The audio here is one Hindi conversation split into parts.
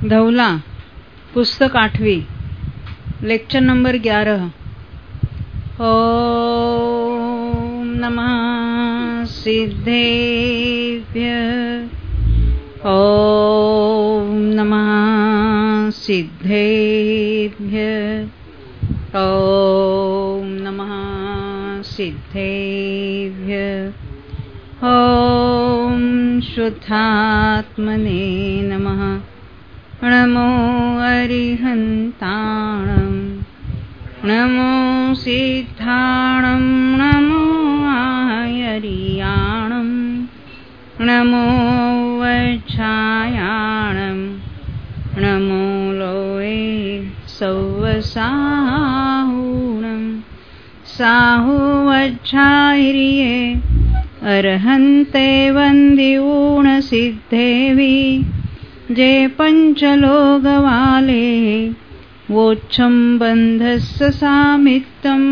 धवला, पुस्तक 8वीं, लेक्चर नंबर 11। ओम नमः सिद्धेभ्यः। ओम नमः सिद्धेभ्यः। ओम नमः सिद्धेभ्यः। ओम शुद्धात्मने नमः। नमो अरिहन्ताणं, नमो सिद्धाणं, नमो आयर्याणं, नमो वज्रायाणं, नमो लोये सौवसाहुणं। साहुवज्राहिर्ये अर्हन्ते वन्दिऊण सिद्धेवी। जे पंचलोकवाले वोच्छं बंधस्य सामित्तम्।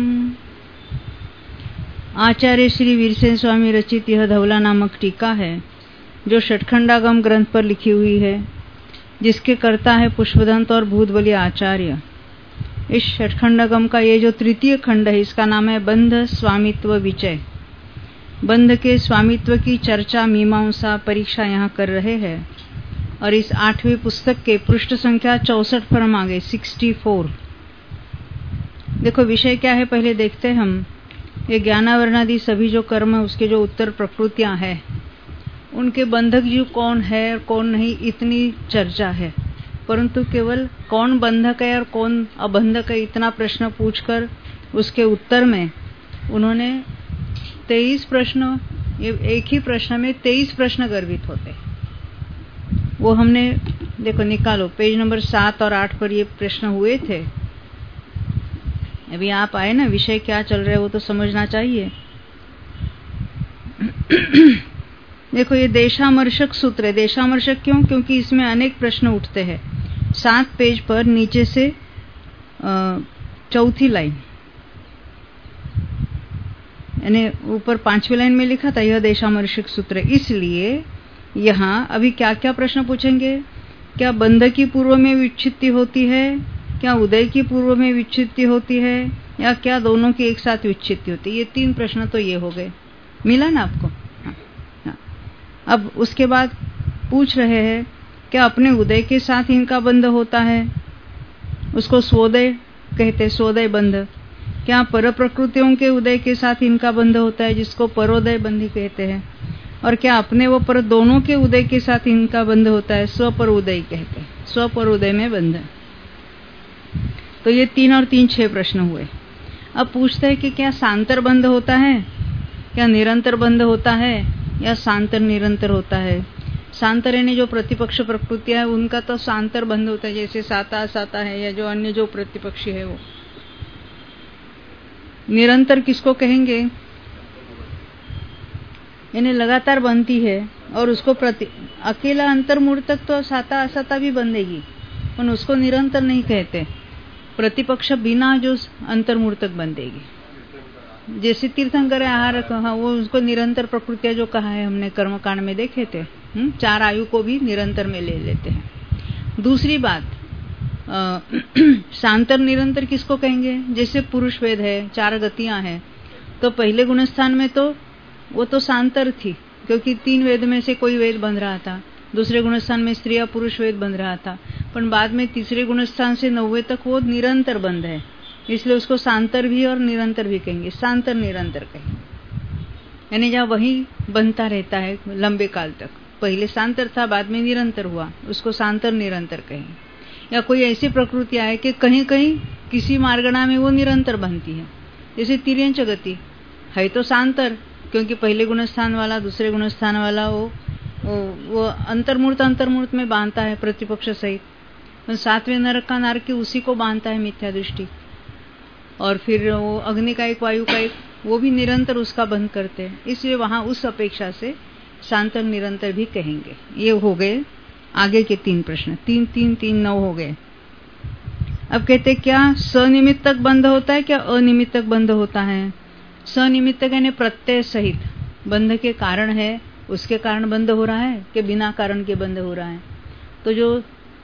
आचार्य श्री वीरसेन स्वामी रचित यह धवला नामक टीका है, जो षटखंडागम ग्रंथ पर लिखी हुई है, जिसके कर्ता है पुष्पदंत और भूतबली आचार्य। इस षटखंडागम का ये जो तृतीय खंड है, इसका नाम है बंध स्वामित्व विचय। बंध के स्वामित्व की चर्चा, मीमांसा, परीक्षा यहाँ कर रहे हैं। और इस 8वीं पुस्तक के पृष्ठ संख्या 64 पर हम आ गए, 64। देखो विषय क्या है, पहले देखते हैं हम। ये ज्ञानावरणादि सभी जो कर्म है, उसके जो उत्तर प्रकृतियां हैं, उनके बंधक जीव कौन है और कौन नहीं, इतनी चर्चा है। परंतु केवल कौन बंधक है और कौन अबंधक है, इतना प्रश्न पूछकर उसके उत्तर में उन्होंने 23 प्रश्न, ये एक ही प्रश्न में 23 प्रश्न गर्भित होते। वो हमने देखो निकालो, पेज नंबर 7 और 8 पर ये प्रश्न हुए थे। अभी आप आए ना, विषय क्या चल रहा है वो तो समझना चाहिए। देखो ये देशामर्शक सूत्र है। देशामर्शक क्यों? क्योंकि इसमें अनेक प्रश्न उठते हैं। 7 पेज पर नीचे से चौथी लाइन, यानी ऊपर 5वीं लाइन में लिखा था यह देशामर्शक सूत्र है। इसलिए यहाँ अभी क्या क्या प्रश्न पूछेंगे? क्या बंध की पूर्व में विच्छित्ति होती है? क्या उदय की पूर्व में विच्छित्ति होती है? या क्या दोनों की एक साथ विच्छित्ति होती है? ये 3 प्रश्न तो ये हो गए। मिला ना आपको? हाँ। अब उसके बाद पूछ रहे हैं क्या अपने उदय के साथ इनका बंध होता है? उसको स्वोदय कहते हैं, स्वोदय बंध। क्या पर प्रकृतियों के उदय के साथ इनका बंध होता है, जिसको परोदय बंधी कहते हैं? और क्या अपने व पर दोनों के उदय के साथ इनका बंध होता है, स्वपर उदय कहते हैं, स्वपर उदय में बंध। तो ये 3 और 3 6 प्रश्न हुए। अब पूछते हैं कि क्या सांतर बंध होता है, क्या निरंतर बंध होता है, या सांतर निरंतर होता है? सांतर यानी जो प्रतिपक्ष प्रकृतियां है उनका तो सांतर बंध होता है, जैसे साता साता है या जो अन्य जो प्रतिपक्षी है वो। निरंतर किसको कहेंगे? यानी लगातार बनती है और उसको अकेला अंतर्मूर्त तक तो साता असाता भी बंधेगी, पर उसको निरंतर नहीं कहते। प्रतिपक्ष बिना जो अंतर्मूर्तक बंधेगी, जैसे तीर्थंकर आहार, हाँ, वो उसको निरंतर प्रकृतियां जो कहा है हमने कर्मकांड में देखे थे। 4 आयु को भी निरंतर में ले लेते हैं। दूसरी बात, सांतर निरंतर किसको कहेंगे? जैसे पुरुष वेद है, 4 गतियां हैं, तो पहले गुणस्थान में तो वो तो सांतर थी, क्योंकि 3 वेद में से कोई वेद बंध रहा था। दूसरे गुणस्थान में स्त्री या पुरुष वेद बंध रहा था, पर बाद में तीसरे गुणस्थान से 9वें तक वो निरंतर बंध है, इसलिए उसको सांतर भी और निरंतर भी कहेंगे। सांतर निरंतर कहेंगे, यानी जहाँ वही बनता रहता है लंबे काल तक। पहले सांतर था, बाद में निरंतर हुआ, उसको सांतर निरंतर कहेंगे। या कोई ऐसी प्रकृति है कि कहीं कहीं किसी मार्गणा में वो निरंतर बनती है, जैसे तिर्यंच गति है तो सांतर, क्योंकि पहले गुणस्थान वाला दूसरे गुणस्थान वाला वो अंतर्मूर्त में बांधता है प्रतिपक्ष सहित। 7वें नरक का नारकी उसी को बांधता है मिथ्या दृष्टि। और फिर वो अग्नि का एक, वायु का एक, वो भी निरंतर उसका बंध करते हैं, इसलिए वहां उस अपेक्षा से सांतर निरंतर भी कहेंगे। ये हो गए आगे के 3 प्रश्न। 3 3 3 9 हो गए। अब कहते क्या सनिमित्तक बंध होता है, क्या अनिमित्तक बंध होता है? सनिमित्तक यानी प्रत्यय सहित बंध के कारण है, उसके कारण बंध हो रहा है कि बिना कारण के बंध हो रहा है? तो जो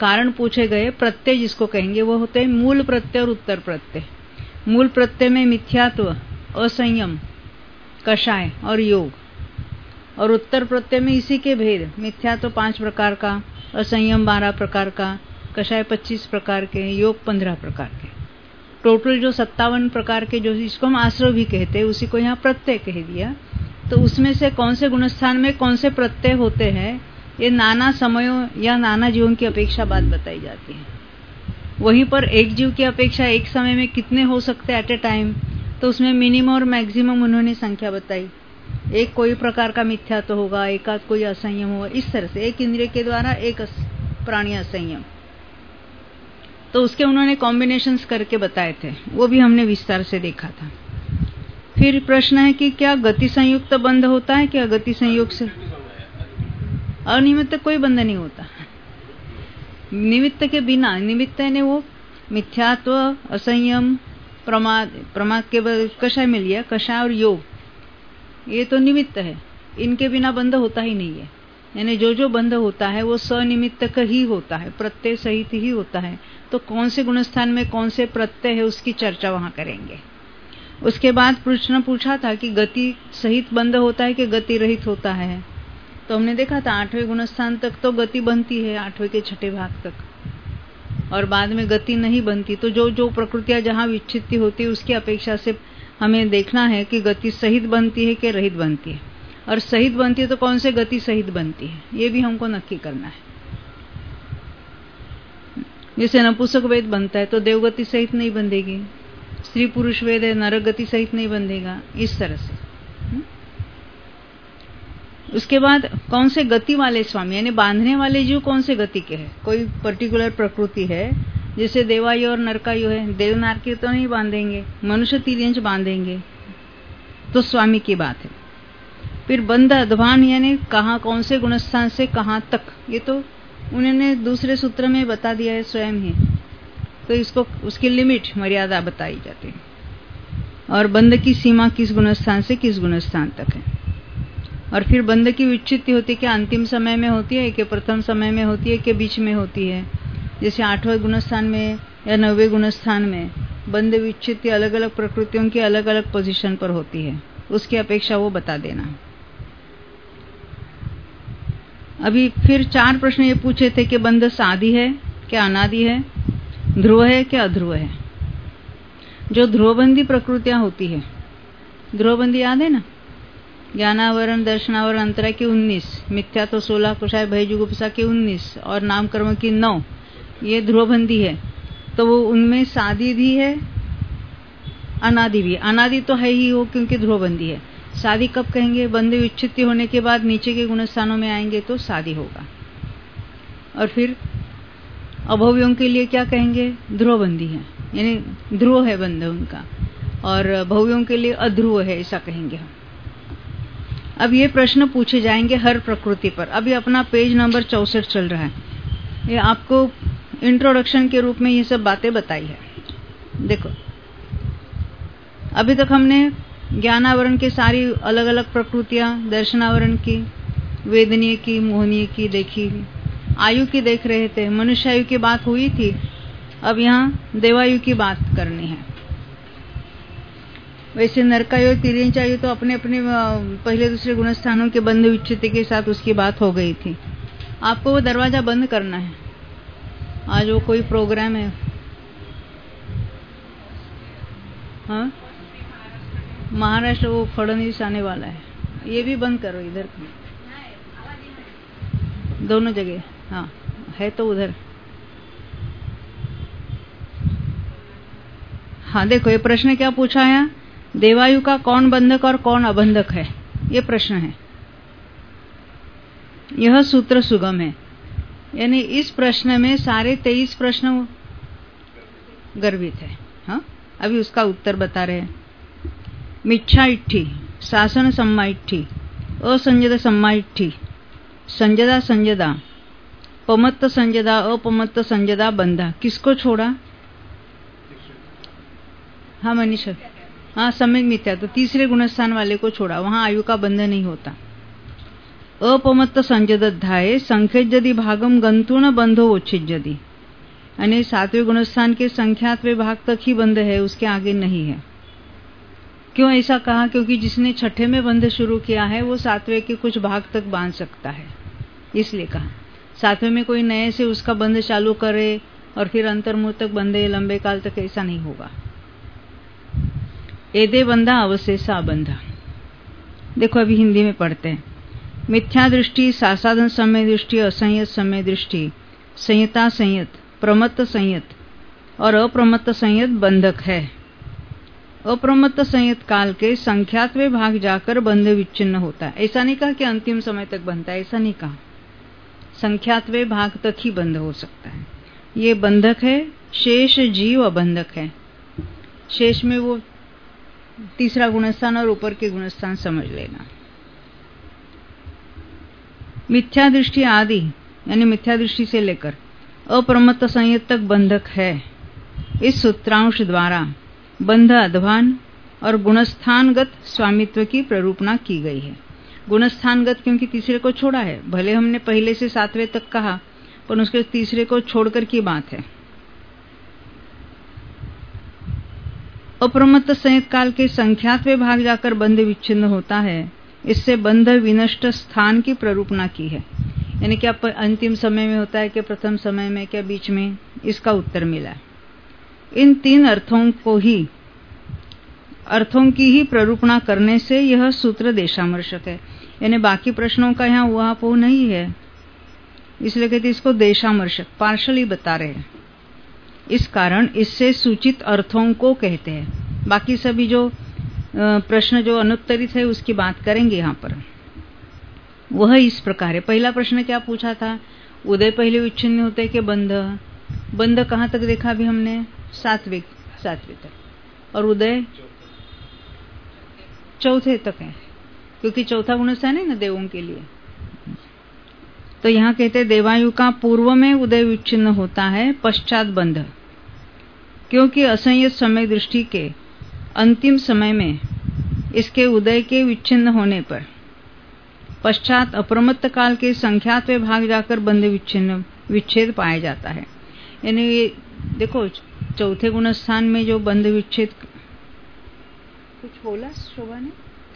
कारण पूछे गए, प्रत्यय जिसको कहेंगे वो होते हैं मूल प्रत्यय और उत्तर प्रत्यय। मूल प्रत्यय में मिथ्यात्व, असंयम, कषाय और योग, और उत्तर प्रत्यय में इसी के भेद, मिथ्यात्व 5 प्रकार का, असंयम 12 प्रकार का, कषाय 25 प्रकार के, योग 15 प्रकार के। टोटल जो 57 प्रकार के, जो इसको हम आश्रव भी कहते हैं, उसी को यहाँ प्रत्यय कह दिया। तो उसमें से कौन से गुणस्थान में कौन से प्रत्यय होते हैं, ये नाना समयों या नाना जीवों की अपेक्षा बात बताई जाती है। वहीं पर एक जीव की अपेक्षा एक समय में कितने हो सकते एट ए टाइम, तो उसमें मिनिमम और मैक्सिमम उन्होंने संख्या बताई। एक कोई प्रकार का मिथ्या तो होगा, एक आध कोई असंयम होगा, इस तरह से एक इंद्रिय के द्वारा एक प्राणी असंयम, तो उसके उन्होंने कॉम्बिनेशंस करके बताए थे, वो भी हमने विस्तार से देखा था। फिर प्रश्न है कि क्या गति संयुक्त बंध होता है, क्या गति संयोग से अनिमित्त कोई बंध नहीं होता। निमित्त के बिना, निमित्त है वो मिथ्यात्व, असंयम, प्रमाद के कषाय मिल गया, कषाय और योग, ये तो निमित्त है, इनके बिना बंध होता ही नहीं है। यानी जो जो बंध होता है वो सनिमित्तक ही होता है, प्रत्यय सहित ही होता है। तो कौन से गुणस्थान में कौन से प्रत्यय है उसकी चर्चा वहां करेंगे। उसके बाद प्रश्न पूछा था कि गति सहित बंध होता है कि गति रहित होता है। तो हमने देखा था 8वें गुणस्थान तक तो गति बनती है, 8वें के 6ठे भाग तक, और बाद में गति नहीं बनती। तो जो जो प्रकृतियां जहां विच्छित्ति होती है उसकी अपेक्षा से हमें देखना है कि गति सहित बनती है कि रहित बनती है, और सहित बनती है तो कौन से गति सहित बनती है, ये भी हमको नक्की करना है। जैसे नपुंसक वेद बनता है तो देवगति सहित नहीं बंधेगी, स्त्री पुरुष वेद है नरक गति सहित नहीं बंधेगा, इस तरह से। उसके बाद कौन से गति वाले स्वामी, यानी बांधने वाले जीव कौन से गति के हैं, कोई पर्टिकुलर प्रकृति है, जैसे देवायु और नरकायु है, देवनार के तो नहीं बांधेंगे, मनुष्य तिर्यंश बांधेंगे, तो स्वामी की बात है। फिर बंध अध्वान, यानी कहाँ कौन से गुणस्थान से कहाँ तक, ये तो उन्होंने दूसरे सूत्र में बता दिया है स्वयं ही, तो इसको उसकी लिमिट मर्यादा बताई जाती है। और बंध की सीमा किस गुणस्थान से किस गुणस्थान तक है। और फिर बंध की विच्छित्ति होती है, क्या अंतिम समय में होती है कि प्रथम समय में होती है कि बीच में होती है। जैसे 8वें गुणस्थान में या 9वें गुणस्थान में बंध विच्छित्ति अलग अलग प्रकृतियों की अलग अलग पोजीशन पर होती है, उसकी अपेक्षा वो बता देना। अभी फिर 4 प्रश्न ये पूछे थे कि बंध साधी है क्या अनादि है, ध्रुव है क्या अध्रुव है। जो ध्रुवबंधी प्रकृतियां होती है, ध्रुवबंधी याद है ना, ज्ञानावरण, दर्शनावरण, अंतरा की 19, मिथ्या तो 16, कुशाय भय जुगुप्सा की 19 और नाम कर्म की 9, ये ध्रुवबंधी है। तो वो उनमें साधी भी है अनादि भी। अनादि तो है ही वो क्योंकि ध्रुवबंधी है। साधी कब कहेंगे, बंध विच्छित्ति होने के बाद नीचे के गुणस्थानों में आएंगे तो साधी होगा। और फिर अभव्यों के लिए क्या कहेंगे, ध्रुवबंधी है, यानी ध्रुव है बंध उनका, और भव्यों के लिए अध्रुव है, ऐसा कहेंगे हम। अब ये प्रश्न पूछे जाएंगे हर प्रकृति पर। अभी अपना पेज नंबर 64 चल रहा है, ये आपको इंट्रोडक्शन के रूप में ये सब बातें बताई है। देखो अभी तक हमने ज्ञानावरण के सारी अलग अलग प्रकृतियां, दर्शनावरण की, वेदनीय की, मोहनीय की देखी, आयु की देख रहे थे, मनुष्य आयु की बात हुई थी। अब यहाँ देवायु की बात करनी है। वैसे नरकायु, तिर्यंचायु तो अपने अपने पहले दूसरे गुणस्थानों के बंध विच्छित्ति के साथ उसकी बात हो गई थी। आपको वो दरवाजा बंद करना है। आज वो कोई प्रोग्राम है, हाँ महाराष्ट्र, वो फडणवीस आने वाला है, ये भी बंद करो इधर, दोनों जगह। हाँ है तो उधर। हाँ देखो ये प्रश्न क्या पूछा है, देवायु का कौन बंधक और कौन अबंधक है, ये प्रश्न है। यह सूत्र सुगम है, यानी इस प्रश्न में सारे 23 प्रश्न गर्भित है। हाँ अभी उसका उत्तर बता रहे हैं। मिच्छा इट्ठी, शासन सम्मा इट्ठी, असंजदा सम्मा इट्ठी, संजदा संजदा, पमत्त संजदा, अपमत्त संजदा बंधा, किसको छोड़ा। हाँ मनीषा, हाँ सम्यक मिथ्या, तो तीसरे गुणस्थान वाले को छोड़ा, वहां आयु का बंधन नहीं होता। अपमत्त संजदध्याये संख्यज्यदि भागम गंतुण बंधो उच्छिज्यदि, यानी 7वें गुणस्थान के संख्यात्वें भाग तक ही बंध है, उसके आगे नहीं है। क्यों ऐसा कहा? क्योंकि जिसने छठे में बंध शुरू किया है वो 7वें के कुछ भाग तक बांध सकता है, इसलिए कहा। 7वें में कोई नए से उसका बंध चालू करे और फिर अंतर्मुख तक बंधे लंबे काल तक, ऐसा नहीं होगा। एदे बंधा अवशेषा बंधा। देखो अभी हिंदी में पढ़ते हैं। मिथ्या दृष्टि, सासाधन समय दृष्टि, असंयत समय दृष्टि, संयता संयत, प्रमत्त संयत और अप्रमत्त संयत बंधक है। अप्रमत्त संयत काल के संख्यात्वें भाग जाकर बंध विच्छिन्न होता है। ऐसा नहीं कहा कि अंतिम समय तक बनता है, ऐसा नहीं कहा। संख्यात्वें भाग तक ही बंध हो सकता है, ये बंधक है। शेष जीव अबंधक है। शेष में वो तीसरा गुणस्थान और ऊपर के गुणस्थान समझ लेना। मिथ्या दृष्टि आदि, यानी मिथ्या दृष्टि से लेकर अप्रमत्त संयत तक बंधक है। इस सूत्रांश द्वारा बंध अध्वान और गुणस्थानगत स्वामित्व की प्ररूपणा की गई है। गुणस्थानगत क्योंकि तीसरे को छोड़ा है, भले हमने पहले से 7वें तक कहा पर उसके तीसरे को छोड़कर की बात है। अप्रमत्त संयत काल के संख्यात्वें भाग जाकर बंध विच्छिन्न होता है, इससे बंध विनष्ट स्थान की प्ररूपणा की है। यानी क्या अंतिम समय में होता है, क्या प्रथम समय में, क्या बीच में, इसका उत्तर मिला। इन 3 अर्थों की ही प्ररूपणा करने से यह सूत्र देशामर्शक है। यानी बाकी प्रश्नों का यहाँ उहापोह नहीं है, इसलिए कहते इसको देशामर्शक, पार्शली बता रहे हैं। इस कारण इससे सूचित अर्थों को कहते हैं। बाकी सभी जो प्रश्न जो अनुत्तरित है उसकी बात करेंगे यहाँ पर। वह इस प्रकार है। पहला प्रश्न क्या पूछा था? उदय पहले विच्छिन्न होते कि बंध? बंध कहाँ तक देखा अभी हमने? 7वें तक, और उदय चौथे तक है, क्योंकि चौथा गुणस्थान है ना देवों के लिए। तो यहाँ कहते देवायु का पूर्व में उदय विच्छिन्न होता है, पश्चात बंध, क्योंकि असंयत समय दृष्टि के अंतिम समय में इसके उदय के विच्छिन्न होने पर पश्चात अप्रमत्त काल के संख्यात्वें भाग जाकर बंध विच्छेद पाया जाता है। यानी ये देखो चौथे गुणस्थान में जो बंध विच्छेद, कुछ बोला शोभा ने?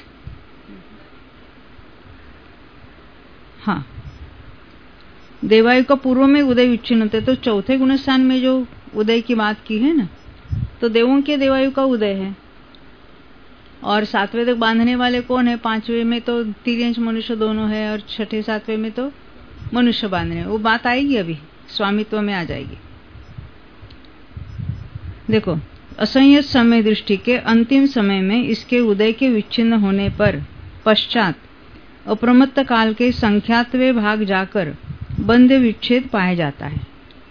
हाँ, देवायु का पूर्व में उदय विच्छिन्न होते, तो चौथे गुणस्थान में जो उदय की बात की है ना, तो देवों के देवायु का उदय है। और 7वें तक बांधने वाले कौन है? 5वें में तो तिर्यंश मनुष्य दोनों है, और 6ठे 7वें में तो मनुष्य बांधने। वो बात आएगी, अभी स्वामित्व में आ जाएगी। देखो, असंयत समय दृष्टि के अंतिम समय में इसके उदय के विच्छिन्न होने पर पश्चात अप्रमत्त काल के संख्यात्वें भाग जाकर बंध विच्छेद पाया जाता है।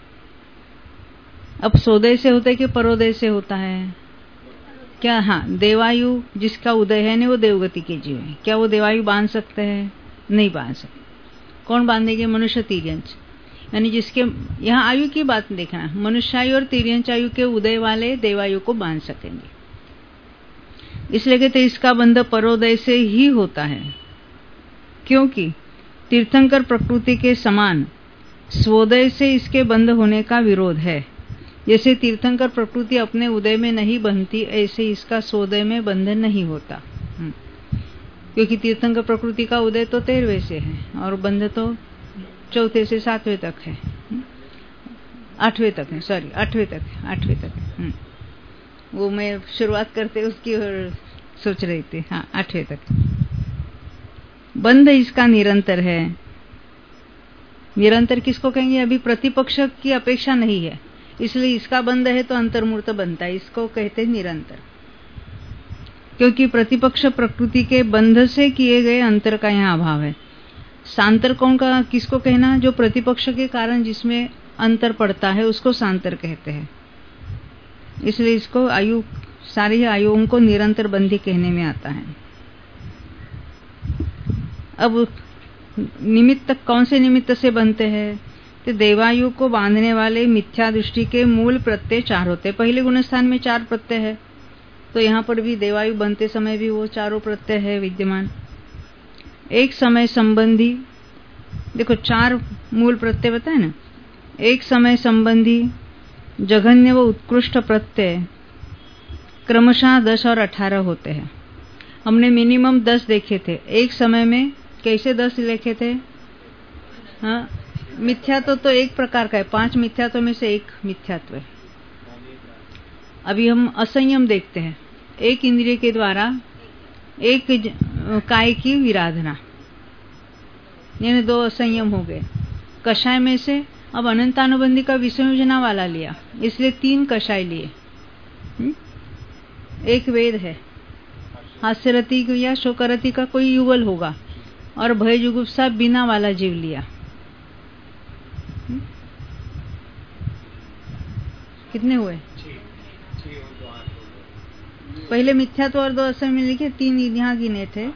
अब सोदय से होता है कि परोदय से होता है? क्या? हाँ, देवायु जिसका उदय है ना, वो देवगति के जीव है। क्या वो देवायु बांध सकते हैं? नहीं बांध सकते। कौन बांधेंगे? मनुष्य तिर्यंश। यानी जिसके यहाँ आयु की बात देखना, मनुष्यायु और तिर्यंश आयु के उदय वाले देवायु को बांध सकेंगे। इसलिए कहते इसका बंध परोदय से ही होता है, क्योंकि तीर्थंकर प्रकृति के समान स्वोदय से इसके बंध होने का विरोध है। जैसे तीर्थंकर प्रकृति अपने उदय में नहीं बंधती, ऐसे इसका स्वोदय में बंधन नहीं होता। क्योंकि तीर्थंकर प्रकृति का उदय तो 13वें से है और बंध तो चौथे से 7वें तक है, 8वें तक है, सॉरी 8वें तक है। वो मैं शुरुआत करते उसकी और सोच रही थी। हाँ, 8वें तक बंध इसका निरंतर है। निरंतर किसको कहेंगे? अभी प्रतिपक्ष की अपेक्षा नहीं है, इसलिए इसका बंध है तो अंतर्मूर्त बनता है, इसको कहते हैं निरंतर। क्योंकि प्रतिपक्ष प्रकृति के बंध से किए गए अंतर का यहाँ अभाव है। सांतर कौन का किसको कहना? जो प्रतिपक्ष के कारण जिसमें अंतर पड़ता है उसको सांतर कहते हैं। इसलिए इसको आयु, सारी आयुओं को निरंतर बंधी कहने में आता है। अब निमित्त कौन से निमित्त से बनते हैं? तो देवायु को बांधने वाले मिथ्या दृष्टि के मूल प्रत्यय 4 होते हैं। पहले गुणस्थान में 4 प्रत्यय है, तो यहाँ पर भी देवायु बनते समय भी वो चारों प्रत्यय है विद्यमान। एक समय संबंधी, देखो 4 मूल प्रत्यय बताए ना, एक समय संबंधी, जघन्य व उत्कृष्ट प्रत्यय क्रमशः 10 और 18 होते हैं। हमने मिनिमम 10 देखे थे। एक समय में कैसे 10 लिखे थे? हाँ, मिथ्यात्व तो एक प्रकार का है, 5 मिथ्यात्व में से एक मिथ्यात्व है। अभी हम असंयम देखते हैं। एक इंद्रिय के द्वारा एक काय की विराधना, यानी 2 असंयम हो गए। कषाय में से अब अनंतानुबंधी का विसंयोजना वाला लिया, इसलिए 3 कषाय लिए। एक वेद है, हास्यरति या शोकरति का कोई युगल होगा, और भय जुगुप्सा बिना वाला जीव लिया। कितने हुए? पहले मिथ्यात्व और 2 असंयम में लिखे, 3 यहाँ गिने थे।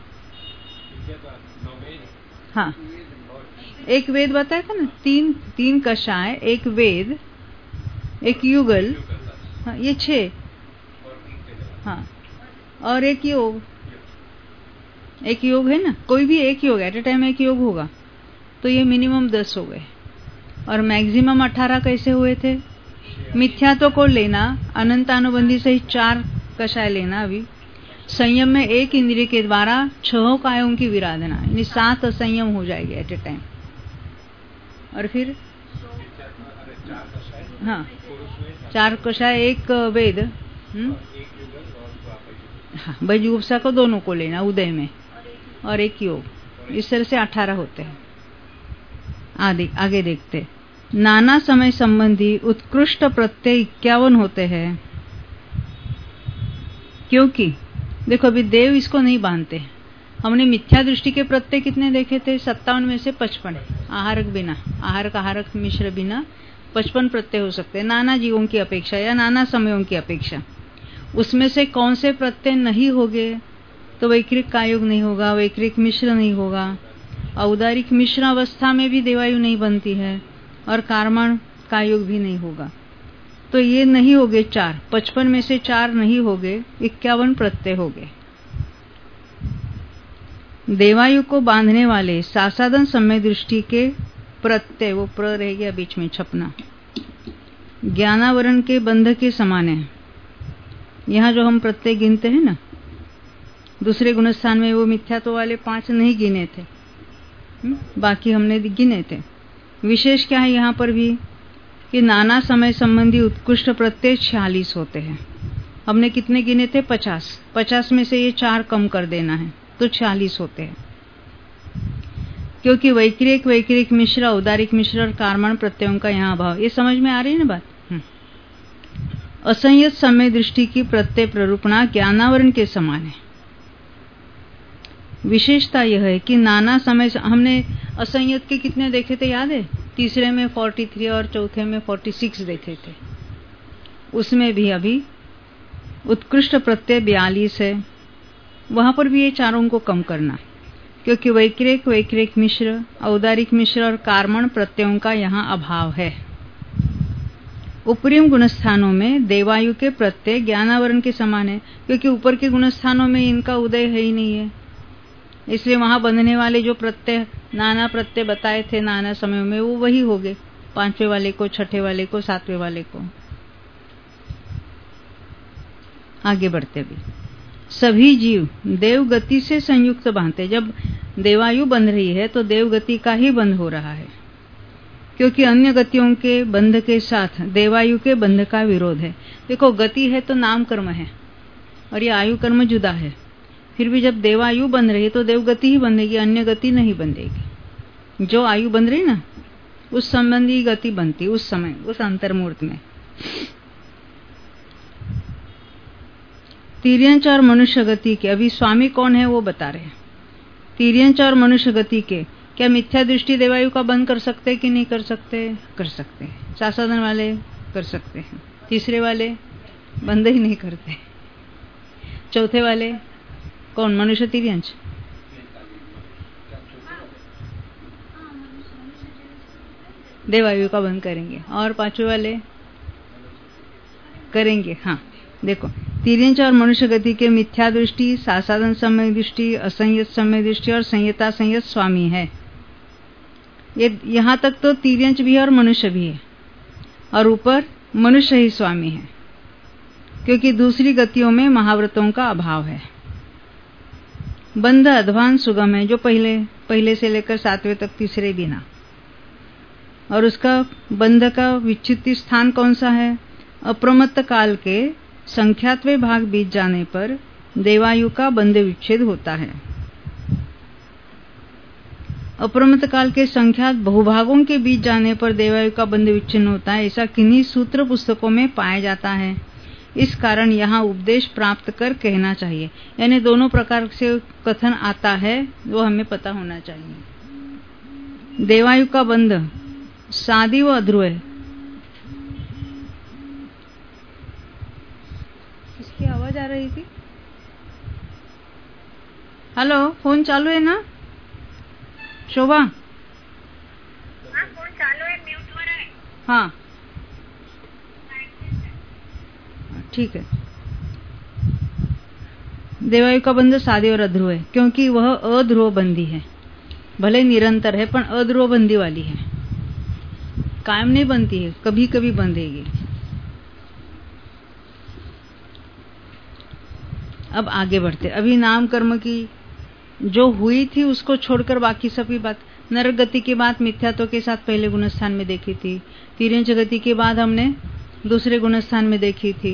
हाँ, एक वेद बताया था ना, 3 कषाय, एक वेद, एक युगल, हाँ, ये 6। हाँ, और एक योग। एक योग है ना, कोई भी एक योग एट ए टाइम एक योग होगा, तो ये मिनिमम 10 हो गए। और मैक्सिमम 18 कैसे हुए थे? मिथ्यात्व को लेना, अनंतानुबंधी से 4 कषाय लेना। अभी संयम में एक इंद्रिय के द्वारा 6 कायों की विराधना, यानी 7 असंयम हो जाएंगे एट ए टाइम। और फिर हाँ, 4 कषाय, एक वेद, हाँ, भयजुगुप्सा को दोनों को लेना उदय में, और एक योग। इस तरह से 18 होते हैं। आगे देखते। नाना समय संबंधी उत्कृष्ट प्रत्यय 51 होते हैं, क्योंकि देखो अभी देव इसको नहीं बांधते। हमने मिथ्या दृष्टि के प्रत्यय कितने देखे थे? 57 में से 55। आहारक बिना, आहारक आहारक मिश्र बिना 55 प्रत्यय हो सकते हैं, नाना जीवों की अपेक्षा या नाना समयों की अपेक्षा। उसमें से कौन से प्रत्यय नहीं होंगे? तो वैक्रिक कायोग नहीं होगा, वैक्रिक मिश्र नहीं होगा, औदारिक मिश्र अवस्था में भी देवायु नहीं बनती है, और कार्मण कायोग भी नहीं होगा। तो ये नहीं होगे 4, 55 में से 4 नहीं होगे, 51 प्रत्यय होंगे। देवायु को बांधने वाले सासादन समय दृष्टि के प्रत्यय, वो प्र रह गया बीच में छपना, ज्ञानावरण के बंध के समान है। यहाँ जो हम प्रत्यय गिनते हैं ना, दूसरे गुणस्थान में वो मिथ्यात्व वाले 5 नहीं गिने थे, बाकी हमने गिने थे। विशेष क्या है यहाँ पर भी कि नाना समय संबंधी उत्कृष्ट प्रत्यय 46 होते हैं। हमने कितने गिने थे? 50। 50 में से ये 4 कम कर देना है, तो 46 होते हैं। क्योंकि वैक्रिक मिश्र, औदारिक मिश्र और कार्मण प्रत्ययों का यहाँ अभाव। ये समझ में आ रही है ना बात? असंयत समय दृष्टि की प्रत्यय प्ररूपणा ज्ञानावरण के समान है। विशेषता यह है कि नाना समय, हमने असंयत के कितने देखे थे याद है? तीसरे में 43 और चौथे में 46 देखे थे। उसमें भी अभी उत्कृष्ट प्रत्यय 42 है, वहां पर भी ये चारों को कम करना, क्योंकि वैक्रिक मिश्र, औदारिक मिश्र और कार्मण प्रत्ययों का यहाँ अभाव है। उपरिम गुणस्थानों में देवायु के प्रत्यय ज्ञानावरण के समान है, क्योंकि ऊपर के गुणस्थानों में इनका उदय है ही नहीं है, इसलिए वहां बंधने वाले जो प्रत्यय, नाना प्रत्यय बताए थे नाना समय में, वो वही हो गए, 5वें वाले को, 6ठे वाले को, 7वें वाले को। आगे बढ़ते भी, सभी जीव देव गति से संयुक्त बांधते। जब देवायु बंध रही है तो देव गति का ही बंध हो रहा है, क्योंकि अन्य गतियों के बंध के साथ देवायु के बंध का विरोध है। देखो गति है तो नाम कर्म है, और ये आयु कर्म जुदा है। फिर भी जब देवायु बंध रही है तो देवगति ही बंधेगी, अन्य गति नहीं बंधेगी। जो आयु बंध रही ना, उस संबंधी गति बनती उस समय, उस अंतर्मूर्त में। तिर्यंच और मनुष्य गति के, अभी स्वामी कौन है वो बता रहे हैं। तिर्यंच और मनुष्य गति के क्या मिथ्या दृष्टि देवायु का बंद कर सकते कि नहीं कर सकते? कर सकते हैं। सासाधन वाले कर सकते हैं, तीसरे वाले बंद ही नहीं करते, चौथे वाले कौन? मनुष्य तिर्यंच। देवायु का बंद करेंगे, और 5वें वाले करेंगे। हाँ देखो, तिर्यंच और मनुष्य गति के मिथ्या दृष्टि, सासाधन समय दृष्टि, असंयत समय दृष्टि और संयता संयत स्वामी है। ये यहाँ तक तो तिर्यंच भी है और मनुष्य भी है, और ऊपर मनुष्य ही स्वामी है, क्योंकि दूसरी गतियों में महाव्रतों का अभाव है। बंध अध्वान सुगम है, जो पहले से लेकर 7वें तक तीसरे बिना। और उसका बंध का विच्छित्ति स्थान कौन सा है? अप्रमत्त काल के संख्यात्वें भाग बीत जाने पर देवायु का बंध विच्छेद होता है। अप्रमत्त काल के संख्यात बहुभागों के बीच जाने पर देवायु का बंध विच्छिन्न होता है, ऐसा किन्हीं सूत्र पुस्तकों में पाया जाता है। इस कारण यहाँ उपदेश प्राप्त कर कहना चाहिए, यानी दोनों प्रकार से कथन आता है, वो हमें पता होना चाहिए। देवायु का बंध सादी व अध्रुव है। किसकी आवाज आ रही थी? हेलो, फोन चालू है ना शोभा? हाँ, फोन चालू है, म्यूट हो रहा है। हाँ ठीक है। देवायु का बंध सादी और अध्रुव है, क्योंकि वह अध्रुव बंधी है। भले निरंतर है पर अध्रुव बंधी वाली है, कायम नहीं बनती है, कभी कभी बंधेगी। अब आगे बढ़ते। अभी नाम कर्म की जो हुई थी उसको छोड़कर बाकी सभी बात, नरक गति की बात मिथ्यात्व के साथ पहले गुणस्थान में देखी थी। तिर्यंच गति की बात हमने दूसरे गुणस्थान में देखी थी।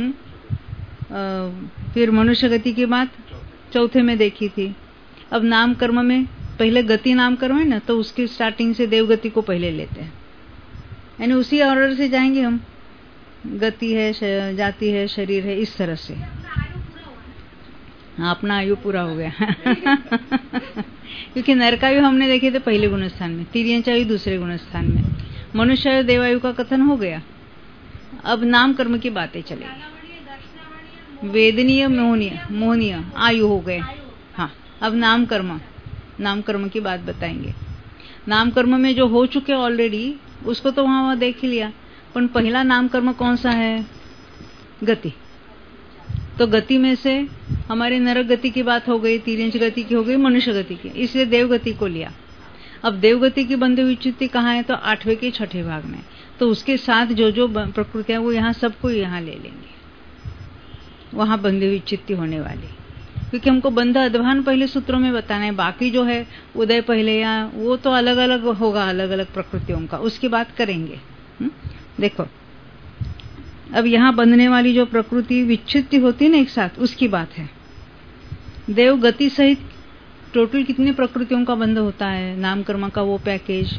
फिर मनुष्य गति की बात चौथे में देखी थी। अब नाम कर्म में पहले गति नाम कर्म है ना, तो उसकी स्टार्टिंग से देव गति को पहले लेते हैं, यानी उसी ऑर्डर से जाएंगे हम। गति है, जाति है, शरीर है, इस तरह से। हाँ, अपना आयु पूरा हो गया क्योंकि नरकायु हमने देखे थे पहले गुणस्थान में, तिर्यंचायु दूसरे गुणस्थान में, मनुष्य देवायु का कथन हो गया। अब नाम कर्म की बातें चलेगी। वेदनीय, मोहनीय आयु हो गए। हाँ, अब नाम कर्म की बात बताएंगे। नाम कर्म में जो हो चुके ऑलरेडी उसको तो वहां देख ही लिया, पर पहला नाम कर्म कौन सा है? गति। तो गति में से हमारे नरक गति की बात हो गई, तिर्यंच गति की हो गई, मनुष्य गति की, इसलिए देवगति को लिया। अब देवगति की बंध विच्युति कहाँ है? तो 8वें के 6ठे भाग में। तो उसके साथ जो जो प्रकृतियां वो यहाँ सबको यहाँ ले लेंगे, वहां बंध विच्युति होने वाली, क्योंकि हमको बंध अध्वान पहले सूत्रों में बताना है। बाकी जो है उदय पहले या वो तो अलग अलग होगा, अलग अलग प्रकृतियों का, उसकी बात करेंगे। देखो, अब यहाँ बंधने वाली जो प्रकृति विच्छित्ति होती है ना एक साथ, उसकी बात है। देव गति सहित टोटल कितनी प्रकृतियों का बंध होता है नाम कर्म का? वो पैकेज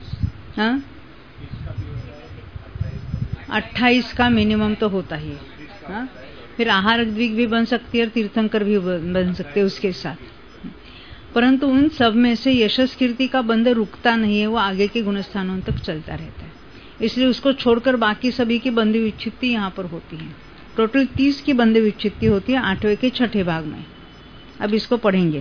28 का मिनिमम तो होता ही है। फिर आहार द्विग भी बन सकती है और तीर्थंकर भी बन सकते हैं उसके साथ, परंतु उन सब में से यशस कीर्ति का बंध रुकता नहीं है, वो आगे के गुणस्थानों तक चलता रहता है। इसलिए उसको छोड़कर बाकी सभी की बंध विच्छित्ति यहाँ पर होती है। टोटल 30 की बंध विच्छित्ति होती है 8वें के 6ठे भाग में। अब इसको पढ़ेंगे।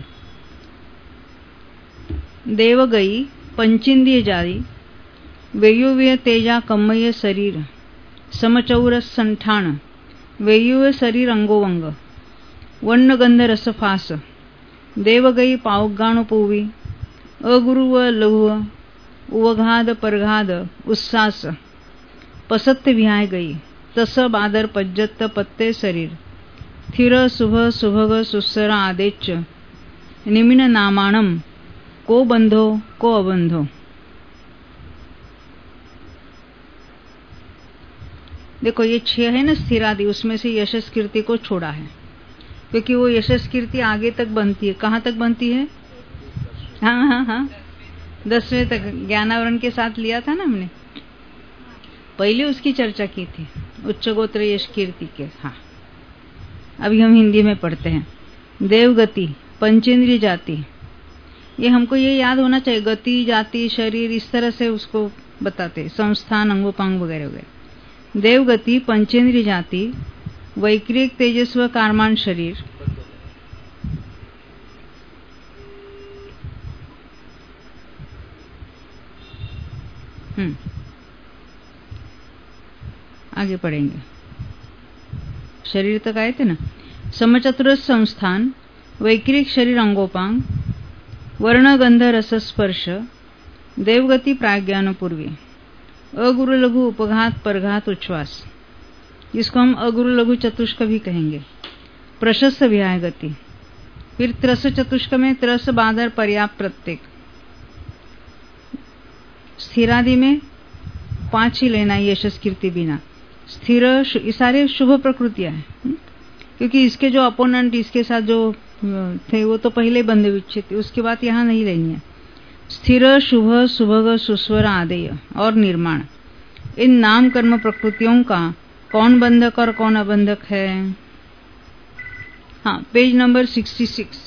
देव गई पंचेंद्रिय जारी, वेयुव्य तेजा कमय शरीर, समचौर संठान, वेयुव्य शरीर अंगोवंग, वर्ण गंध रसफास, देव गई पावगाणुपूवी, अगुरुव लघुव, उवघाद परघाद उस्सास, पसत्य विहाय गई, तस बादर पज्जत पत्ते शरीर, थिर शुभ सुभग सुस्सर आदेच, निमिन नामाणम, को बंधो को अबंधो। देखो ये 6 है ना स्थिरादि, उसमें से यशस कीर्ति को छोड़ा है, क्योंकि वो यशस कीर्ति आगे तक बनती है। कहाँ तक बनती है? हाँ 10वें तक ज्ञानावरण के साथ लिया था ना हमने, पहले उसकी चर्चा की थी, उच्च गोत्र यश कीर्ति के। हाँ, अभी हम हिंदी में पढ़ते हैं। देवगति पंचेंद्रिय जाति, ये हमको ये याद होना चाहिए। गति, जाति, शरीर, इस तरह से उसको बताते, संस्थान, अंगोपांग वगैरह वगैरह। देवगति पंचेंद्रिय जाति, वैक्रिक तेजस्व कार्मान शरीर, आगे पढ़ेंगे। शरीर तक आए थे ना। समचतुरस संस्थान, वैक्रिक शरीर अंगोपांग, वर्ण गंध रस स्पर्श, देवगति प्राज्ञान पूर्वी, अगुरु लघु उपघात परघात उच्छ्वास, जिसको हम अगुरु लघु चतुष्क भी कहेंगे, प्रशस्त विहाय गति, फिर त्रस चतुष्क में त्रस बादर पर्याप्त प्रत्येक, स्थिरादि में 5 ही लेना यशस कीर्ति बिना, स्थिर, ये सारे शुभ प्रकृतियां हैं, क्योंकि इसके जो अपोनेंट इसके साथ जो थे वो तो पहले बंधे विच्छित, उसके बाद यहाँ नहीं लेनी है। स्थिर, शुभ, सुभग, सुस्वर, आदेय और निर्माण, इन नाम कर्म प्रकृतियों का कौन बंधक और कौन अबंधक है। हाँ, पेज नंबर 66।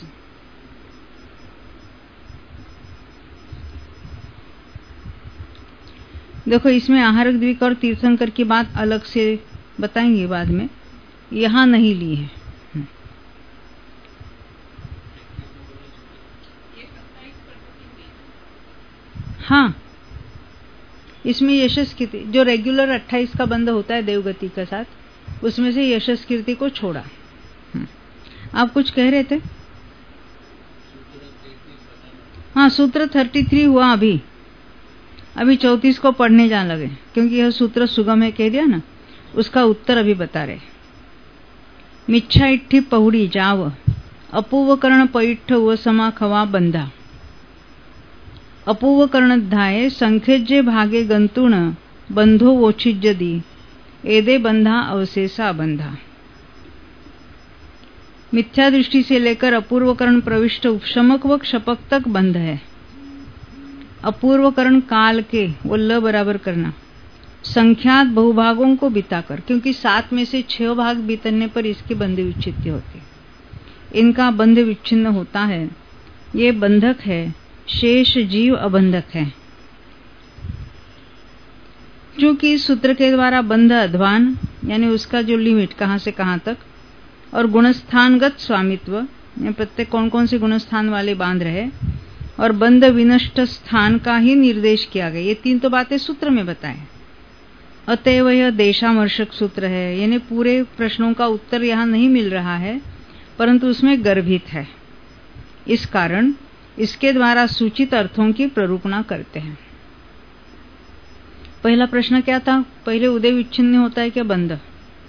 देखो, इसमें आहारक द्विक और तीर्थंकर की बात अलग से बताएंगे बाद में, यहां नहीं ली है। हाँ, इसमें यशस कीर्ति जो रेगुलर 28 का बंध होता है देवगति के साथ, उसमें से यशस कीर्ति को छोड़ा। आप कुछ कह रहे थे? हाँ, सूत्र 33 हुआ अभी 34 को पढ़ने जाने लगे, क्योंकि यह सूत्र सुगम है कह दिया ना, उसका उत्तर अभी बता रहे। मिच्छा इट्ठी पहुड़ी जाव, अपूव कर्ण पैठ व समा खवा बंधा, अपूव कर्णध्याय संख्यज्य भागे गंतुण बंधो वोचिज्यदि, एदे बंधा अवशेषा बंधा। मिथ्या दृष्टि से लेकर अपूर्व कर्ण प्रविष्ट उपशमक व क्षपक तक बंध है। अपूर्व कर्ण काल के वो ल बराबर करना, संख्यात बहुभागों को बिताकर, क्योंकि 7 में से 6 भाग बीतने पर इसके बंध विच्छिन्न होते, इनका बंध विच्छिन्न होता है, ये बंधक है, शेष जीव अबंधक है। चूंकि इस सूत्र के द्वारा बंध अध्वान यानी उसका जो लिमिट कहां से कहां तक, और गुणस्थानगत स्वामित्व यानी प्रत्येक कौन कौन से गुणस्थान वाले बांध रहे, और बंध विनष्ट स्थान का ही निर्देश किया गया, ये 3 तो बातें सूत्र में बताएं। अतएव यह देशामर्शक सूत्र है, यानी पूरे प्रश्नों का उत्तर यहाँ नहीं मिल रहा है, परंतु उसमें गर्भित है। इस कारण इसके द्वारा सूचित अर्थों की प्ररूपणा करते हैं। पहला प्रश्न क्या था? पहले उदय विच्छिन्न होता है क्या बंध?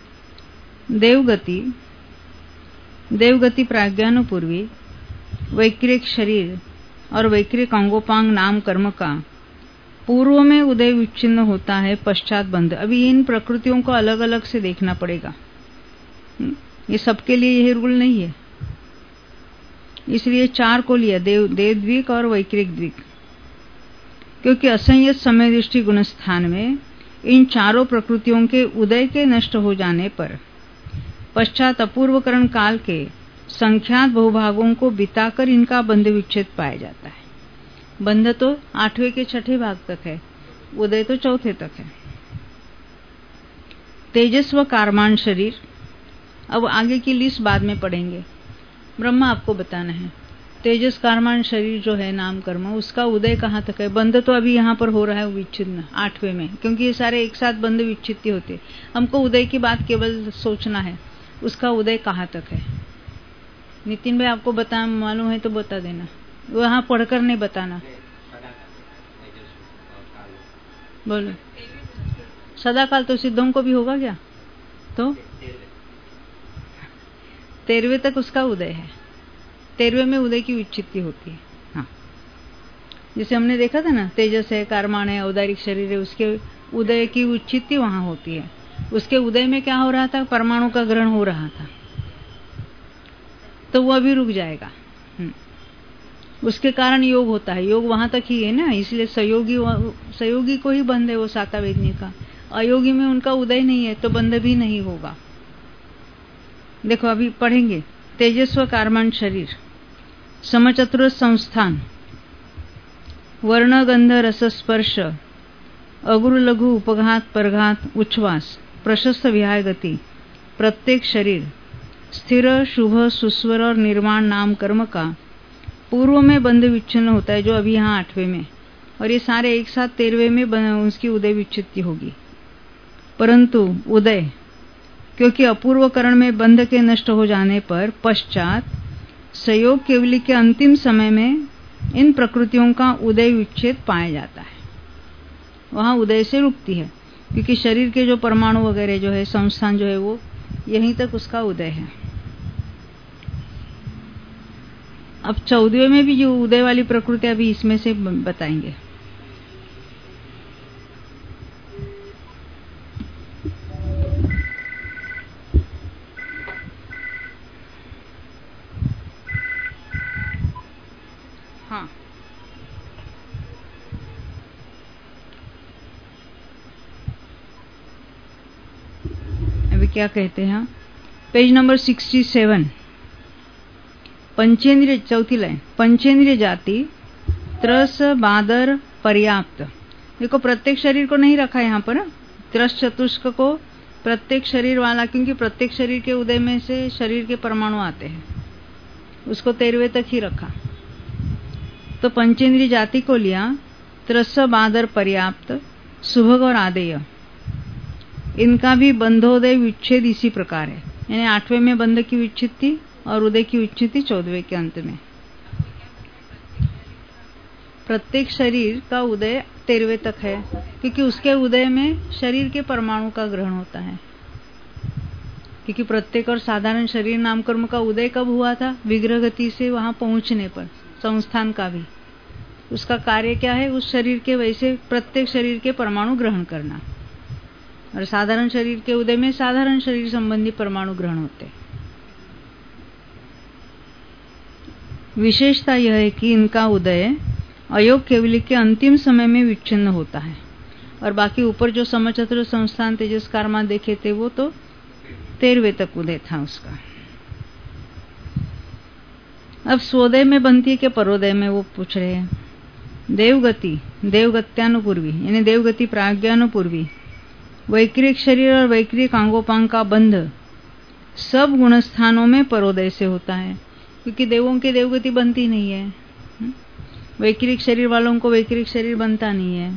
देवगति प्राज्ञान पूर्वी, वैक्रिक शरीर और वैक्रिक अंगोपांग नाम कर्म का पूर्व में उदय विच्छिन्न होता है, पश्चात बंध। अभी इन प्रकृतियों को अलग अलग से देखना पड़ेगा, ये सबके लिए यही रूल नहीं है, इसलिए 4 को लिया, देव द्विक और वैक्रिक द्विक, क्योंकि असंयत समय दृष्टि गुणस्थान में इन चारों प्रकृतियों के उदय के नष्ट हो जाने पर पश्चात अपूर्वकरण काल के संख्यात बहुभागों को बिताकर इनका बंध विच्छेद पाया जाता है। बंध तो 8वें के 6ठे भाग तक है, उदय तो 4थे तक है। तेजस्व कारमान शरीर, अब आगे की लिस्ट बाद में पढ़ेंगे, ब्रह्मा आपको बताना है। तेजस कारमान शरीर जो है नाम कर्म, उसका उदय कहाँ तक है? बंध तो अभी यहाँ पर हो रहा है विच्छिन्न 8वें में, क्योंकि ये सारे एक साथ बंध विच्छिन्न होते। हमको उदय की बात केवल सोचना है, उसका उदय कहाँ तक है। नितिन भाई आपको बता मालूम है तो बता देना, वहां पढ़कर नहीं बताना। बोलो। सदाकाल तो सिद्धों को भी होगा क्या? तो 13वें तक उसका उदय है, 13वें में उदय की विच्छित्ति होती है। हाँ, जैसे हमने देखा था ना, तेजस है, कारमान है, औदारिक शरीर है, उसके उदय की विच्छित्ति वहां होती है। उसके उदय में क्या हो रहा था? परमाणु का ग्रहण हो रहा था, तो वो अभी रुक जाएगा। उसके कारण योग होता है, योग वहां तक ही है ना, इसलिए सहयोगी को ही बंध है वो सातावेदनी का। अयोगी में उनका उदय नहीं है तो बंध भी नहीं होगा। देखो अभी पढ़ेंगे। तेजस्व कारमान शरीर, समचतुर संस्थान, वर्ण गंध रस स्पर्श, अगुरु लघु उपघात परघात उच्छ्वास, प्रशस्त विहाय गति, प्रत्येक शरीर, स्थिर शुभ सुस्वर और निर्माण नाम कर्म का पूर्व में बंध विच्छिन्न होता है, जो अभी यहाँ 8वें में, और ये सारे एक साथ 13वें में उसकी उदय विच्छित्ति होगी। परंतु उदय क्योंकि अपूर्व करण में बंध के नष्ट हो जाने पर पश्चात संयोग केवली के अंतिम समय में इन प्रकृतियों का उदय विच्छेद पाया जाता है। वहां उदय से रुकती है, क्योंकि शरीर के जो परमाणु वगैरह जो है, संस्थान जो है, वो यहीं तक उसका उदय है। अब 14वें में भी जो उदय वाली प्रकृति अभी इसमें से बताएंगे। हाँ, अभी क्या कहते हैं, पेज नंबर 67, पंचेंद्रिय, चौथी लाइन, पंचेंद्रिय जाति त्रस बादर पर्याप्त। देखो प्रत्येक शरीर को नहीं रखा यहाँ पर, त्रस चतुष्क को प्रत्येक शरीर वाला, क्योंकि प्रत्येक शरीर के उदय में से शरीर के परमाणु आते हैं, उसको 13वें तक ही रखा। तो पंचेंद्रिय जाति को लिया, त्रस बादर पर्याप्त, सुभग और आदेय, इनका भी बंधोदय विच्छेद इसी प्रकार है। यानी 8वें में बंध की विच्छेद थी और उदय की विच्छेद थी 14वें के अंत में। प्रत्येक शरीर का उदय 13वें तक है, क्योंकि उसके उदय में शरीर के परमाणु का ग्रहण होता है। क्योंकि प्रत्येक और साधारण शरीर नामकर्म का उदय कब हुआ था? विग्रह गति से वहां पहुंचने पर। संस्थान का भी उसका कार्य क्या है? उस शरीर के वैसे प्रत्येक शरीर के परमाणु ग्रहण करना, और साधारण शरीर के उदय में साधारण शरीर संबंधी परमाणु ग्रहण होते हैं। विशेषता यह है कि इनका उदय अयोग केवली के अंतिम समय में विच्छिन्न होता है, और बाकी ऊपर जो समचतुर संस्थान तेजस कर्मा देखे थे वो तो 13वें तक उदय था उसका। अब स्वोदय में बनती है कि परोदय में, वो पूछ रहे हैं। देवगति, देवगत्यानुपूर्वी यानी देवगति प्राज्ञानुपूर्वी, वैक्रिक शरीर और वैक्रिक अंगोपांग का बंध सब गुणस्थानों में परोदय से होता है, क्योंकि देवों की देवगति बनती नहीं है, वैक्रिक शरीर वालों को वैक्रिक शरीर बनता नहीं है,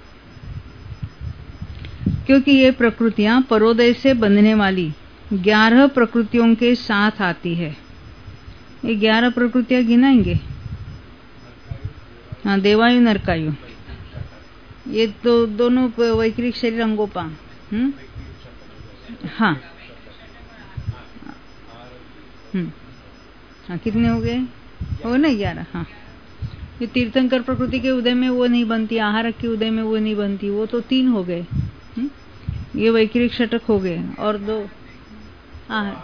क्योंकि ये प्रकृतियां परोदय से बंधने वाली 11 प्रकृतियों के साथ आती है। ये 11 प्रकृतियां गिनाएंगे। हाँ, देवायु नरकायु, ये तो दोनों वैक्रिक शरीर अंगोपांग। हाँ हाँ, कितने हो गए? हो ना 11। हाँ, ये तीर्थंकर प्रकृति के उदय में वो नहीं बनती, आहारक के उदय में वो नहीं बनती, वो तो 3 हो गए। ये वैक्रिक षटक हो गए और 2 आहार।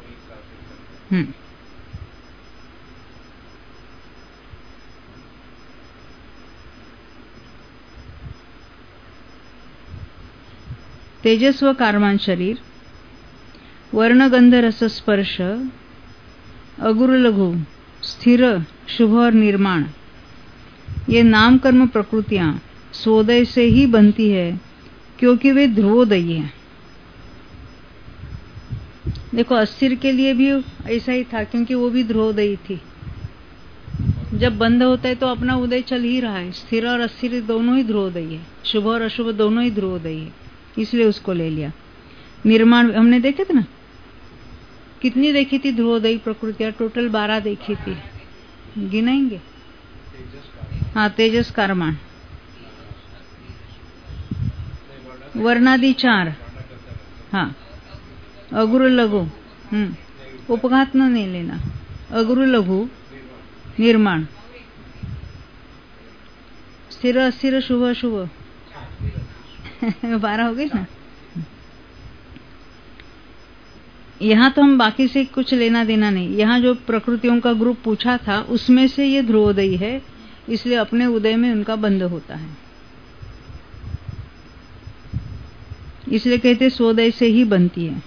तेजस्व कार्मान शरीर, वर्णगंध रस स्पर्श, अगुरु लघु, स्थिर, शुभ और निर्माण, ये नाम कर्म प्रकृतियां स्वोदय से ही बनती है, क्योंकि वे ध्रुवोदयी हैं। देखो अस्थिर के लिए भी ऐसा ही था, क्योंकि वो भी ध्रुवोदयी थी। जब बंद होता है तो अपना उदय चल ही रहा है। स्थिर और अस्थिर दोनों ही ध्रुवोदयी है, शुभ और अशुभ दोनों ही ध्रुवोदयी है, इसलिए उसको ले लिया। निर्माण हमने देखे थे ना, कितनी देखी थी ध्रुवोदयी प्रकृतियां? टोटल 12 देखी थी, गिनाएंगे। हाँ, तेजस कार्मान, वर्णादि 4। हाँ, अगुरु लघु, उपघात न नहीं लेना, अगुरु लघु, निर्माण, स्थिर अस्थिर शुभ अशुभ 12 हो गए ना। यहाँ तो हम बाकी से कुछ लेना देना नहीं, यहाँ जो प्रकृतियों का ग्रुप पूछा था उसमें से ये ध्रुवोदयी है, इसलिए अपने उदय में उनका बंध होता है, इसलिए कहते स्वोदय से ही बनती है।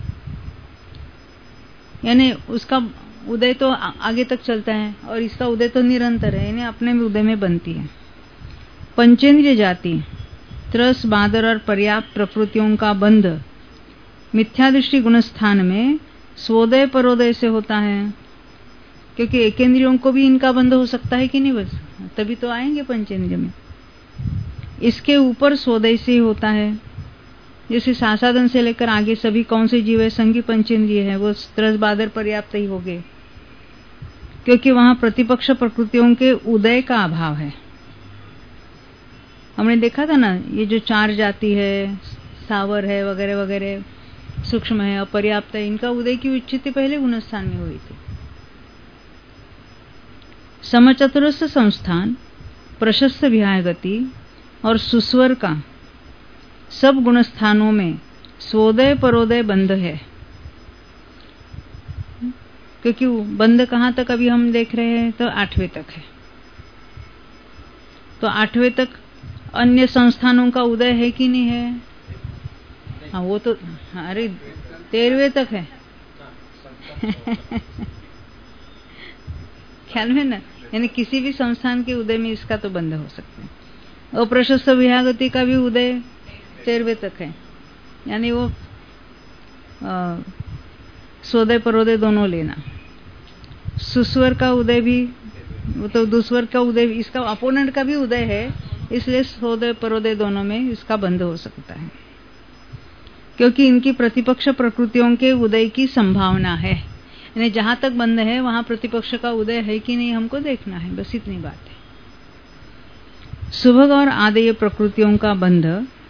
यानी उसका उदय तो आगे तक चलता है और इसका उदय तो निरंतर है, यानी अपने उदय में बनती है। पंचेंद्रिय जाति, त्रस बादर और पर्याप्त प्रकृतियों का बंध मिथ्या दृष्टि गुणस्थान में स्वोदय परोदय से होता है, क्योंकि एकेंद्रियों को भी इनका बंध हो सकता है कि नहीं, बस तभी तो आएंगे पंचेंद्रिय में। इसके ऊपर स्वोदय से ही होता है, जैसे सासादन से लेकर आगे सभी कौन से जीव है, संगी पंचेंद्रिय है, वो त्रस बादर पर्याप्त ही हो गए, क्योंकि वहां प्रतिपक्ष प्रकृतियों के उदय का अभाव है। हमने देखा था ना, ये जो 4 जाति है, सावर है वगैरह वगैरह, सूक्ष्म है, अपर्याप्त है, इनका उदय की विच्युति पहले गुणस्थान में हुई थी। समचतुरस्थ संस्थान, प्रशस्त विहाय गति और सुस्वर का सब गुणस्थानों में स्वोदय परोदय बंध है, क्योंकि बंध कहां तक अभी हम देख रहे हैं, तो 8वें तक है। तो 8वें तक अन्य संस्थानों का उदय है कि नहीं है? हाँ, वो तो अरे 13वें तक है। ख्याल में ना, यानी किसी भी संस्थान के उदय में इसका तो बंध हो सकता है। अप्रशस्त विहागति का भी उदय 13वें तक है, यानी वो स्वोदय परोदय दोनों लेना। सुस्वर का उदय भी, वो तो दुस्वर का उदय, इसका अपोनेंट का भी उदय है, इसलिए स्वोदय परोदय दोनों में इसका बंध हो सकता है, क्योंकि इनकी प्रतिपक्ष प्रकृतियों के उदय की संभावना है। यानी जहां तक बंध है वहां प्रतिपक्ष का उदय है कि नहीं हमको देखना है, बस इतनी बात है। सुभग और आदेय प्रकृतियों का बंध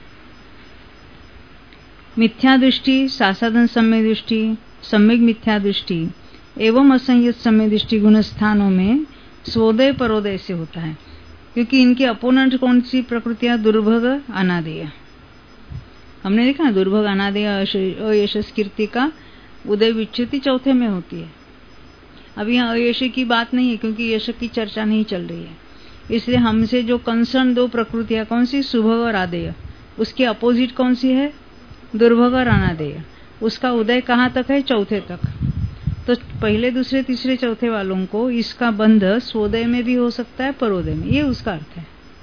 मिथ्या दृष्टि, सासाधन सम्य दृष्टि, सम्यक मिथ्या दृष्टि एवं असंयत सम्य दृष्टि गुणस्थानों में स्वोदय परोदय से होता है, क्योंकि इनके अपोनेंट कौन सी प्रकृतियां? दुर्भग, अनादेय। हमने देखा ना, दुर्भग, अनादेय, अयशस कीर्ति का उदय विच्युति 4थे में होती है। अब यहाँ अयश की बात नहीं है, क्योंकि यश की चर्चा नहीं चल रही है, इसलिए हमसे जो कंसर्न 2 प्रकृतियां कौन सी? सुभग और आदेय। उसके अपोजिट कौन सी है? दुर्भग और अनादेय। उसका उदय कहाँ तक है? 4थे तक। तो पहले, दूसरे, तीसरे, चौथे वालों को इसका बंध स्वोदय में भी हो सकता है, परोदय में, ये उसका अर्थ है।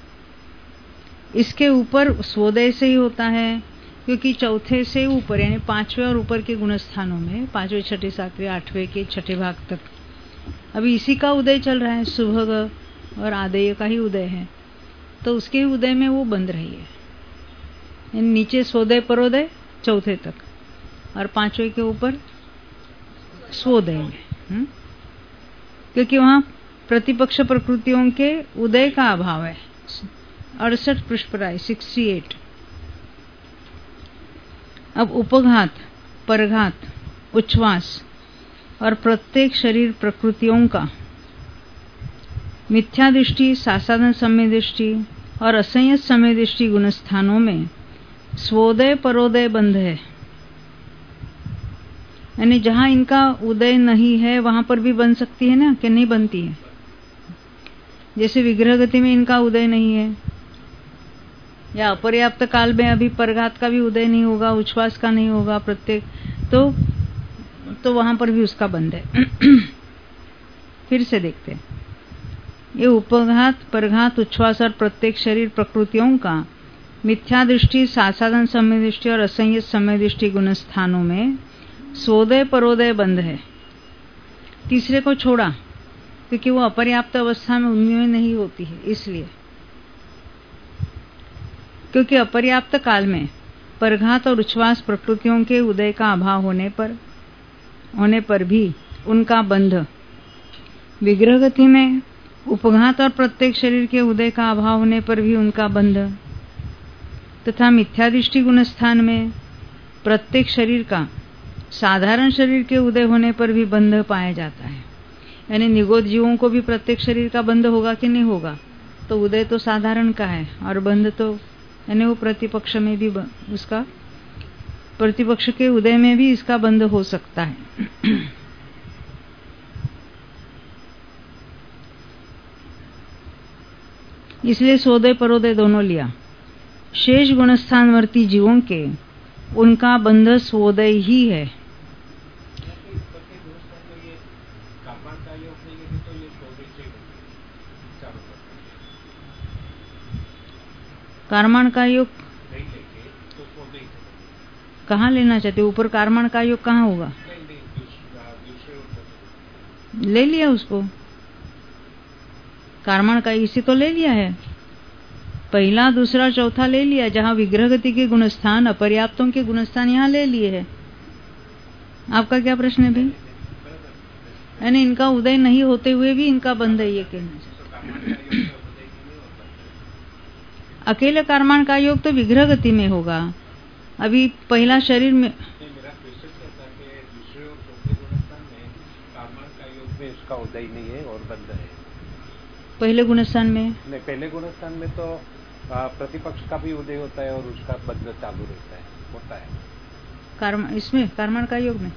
इसके ऊपर स्वोदय से ही होता है, क्योंकि 4थे से ऊपर यानी 5वें और ऊपर के गुणस्थानों में 5वें, 6ठे, 7वें, 8वें के 6ठे भाग तक अभी इसी का उदय चल रहा है, सुभग और आदेय का ही उदय है, तो उसके उदय में वो बंध रही है। नीचे स्वोदय परोदय 4थे तक और 5वें के ऊपर स्वोदय में, क्योंकि वहां प्रतिपक्ष प्रकृतियों के उदय का अभाव है। 68 पृष्ठ पर आए, 68। अब उपघात, परघात, उच्छ्वास और प्रत्येक शरीर प्रकृतियों का मिथ्या दृष्टि, सासाधन सम्य दृष्टि और असंयत सम्य दृष्टि गुणस्थानों में स्वोदय परोदय बंध है। यानी जहां इनका उदय नहीं है वहां पर भी बन सकती है ना, कि नहीं बनती है? जैसे विग्रह गति में इनका उदय नहीं है, या अपर्याप्त काल में अभी परघात का भी उदय नहीं होगा, उच्छ्वास का नहीं होगा, प्रत्येक, तो वहां पर भी उसका बंध है। फिर से देखते हैं, ये उपघात, परघात, उच्छ्वास और प्रत्येक शरीर प्रकृतियों का मिथ्या दृष्टि, सासाधन सम्य दृष्टि और असंयत सम्य दृष्टि गुणस्थानों में स्वोदय परोदय बंध है। तीसरे को छोड़ा, क्योंकि वो अपर्याप्त अवस्था में उनमें नहीं होती है, इसलिए, क्योंकि अपर्याप्त काल में परघात और उच्छ्वास प्रकृतियों के उदय का अभाव होने पर भी उनका बंध, विग्रह गति में उपघात और प्रत्येक शरीर के उदय का अभाव होने पर भी उनका बंध, तथा मिथ्यादृष्टि गुणस्थान में प्रत्येक शरीर का साधारण शरीर के उदय होने पर भी बंध पाया जाता है। यानी निगोद जीवों को भी प्रत्येक शरीर का बंध होगा कि नहीं होगा? तो उदय तो साधारण का है और बंध तो, यानी वो प्रतिपक्ष में भी उसका, प्रतिपक्ष के उदय में भी इसका बंध हो सकता है। इसलिए स्वोदय परोदय दोनों लिया। शेष गुणस्थानवर्ती जीवों के उनका बंध स्वोदय ही है। कार्मण का योग कहाँ लेना चाहते? ऊपर कार्मण का योग कहाँ होगा? ले लिया उसको, कार्मण का इसी तो ले लिया है। पहला दूसरा चौथा ले लिया, जहां विग्रह गति के गुणस्थान अपर्याप्तों के गुणस्थान यहाँ ले लिए है। आपका क्या प्रश्न है भाई? यानी इनका उदय नहीं होते हुए भी इनका बंध है, ये कहना। अकेले कर्मण का योग तो विग्रह गति में होगा। अभी पहला शरीर में इसका उदय नहीं है और बंध है। पहले गुणस्थान में नहीं, पहले गुणस्थान में तो प्रतिपक्ष का भी उदय होता है और उसका बंध चालू रहता है, होता है। कर्म इसमें कर्मण का योग में,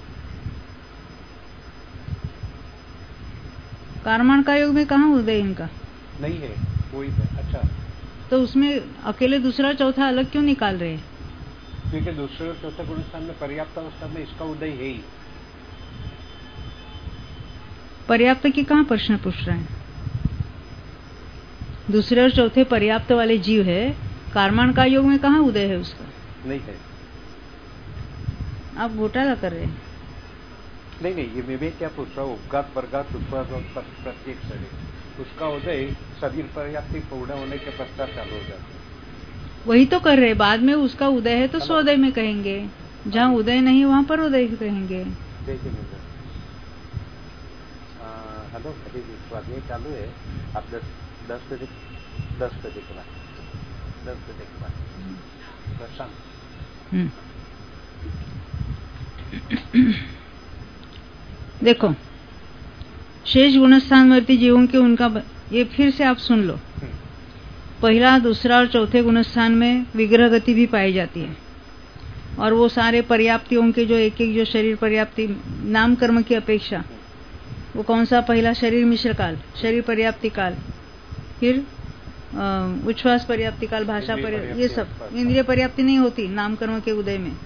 कर्मण का योग में कहाँ उदय इनका नहीं है कोई। अच्छा, तो उसमें अकेले दूसरा चौथा अलग क्यों निकाल रहे हैं? क्योंकि दूसरे और चौथे गुणस्थान में पर्याप्त अवस्था में इसका उदय है ही। पर्याप्त की कहाँ प्रश्न पूछ रहे हैं? दूसरे और चौथे पर्याप्त वाले जीव है, कर्मण का योग में कहाँ उदय है उसका? नहीं है। आप घोटाला कर रहे हैं। नहीं, ये मैं क्या पूछ रहा हूँ, उपघात परघात उत्पाद और प्रत्येक शरीर, उसका उदय शरीर पर्याप्ति पूर्ण होने के पश्चात चालू हो जाता है। वही तो कर रहे, बाद में उसका उदय है तो स्वोदय में कहेंगे, जहाँ उदय नहीं वहाँ पर उदय कहेंगे। देखिए हेलो, अभी स्वाध्याय चालू है, आप 10 बजे के बाद देखो, शेष गुणस्थानवर्ती जीवों के उनका ये फिर से आप सुन लो। पहला दूसरा और चौथे गुणस्थान में विग्रह गति भी पाई जाती है, और वो सारे पर्याप्तियों के जो एक एक जो शरीर पर्याप्ति नाम कर्म की अपेक्षा, वो कौन सा? पहला शरीर मिश्र काल, शरीर पर्याप्ति काल, फिर उच्छ्वास पर्याप्ति काल, भाषा पर्याप्ति, ये सब इंद्रिय पर्याप्ति नहीं होती नाम कर्म के उदय में।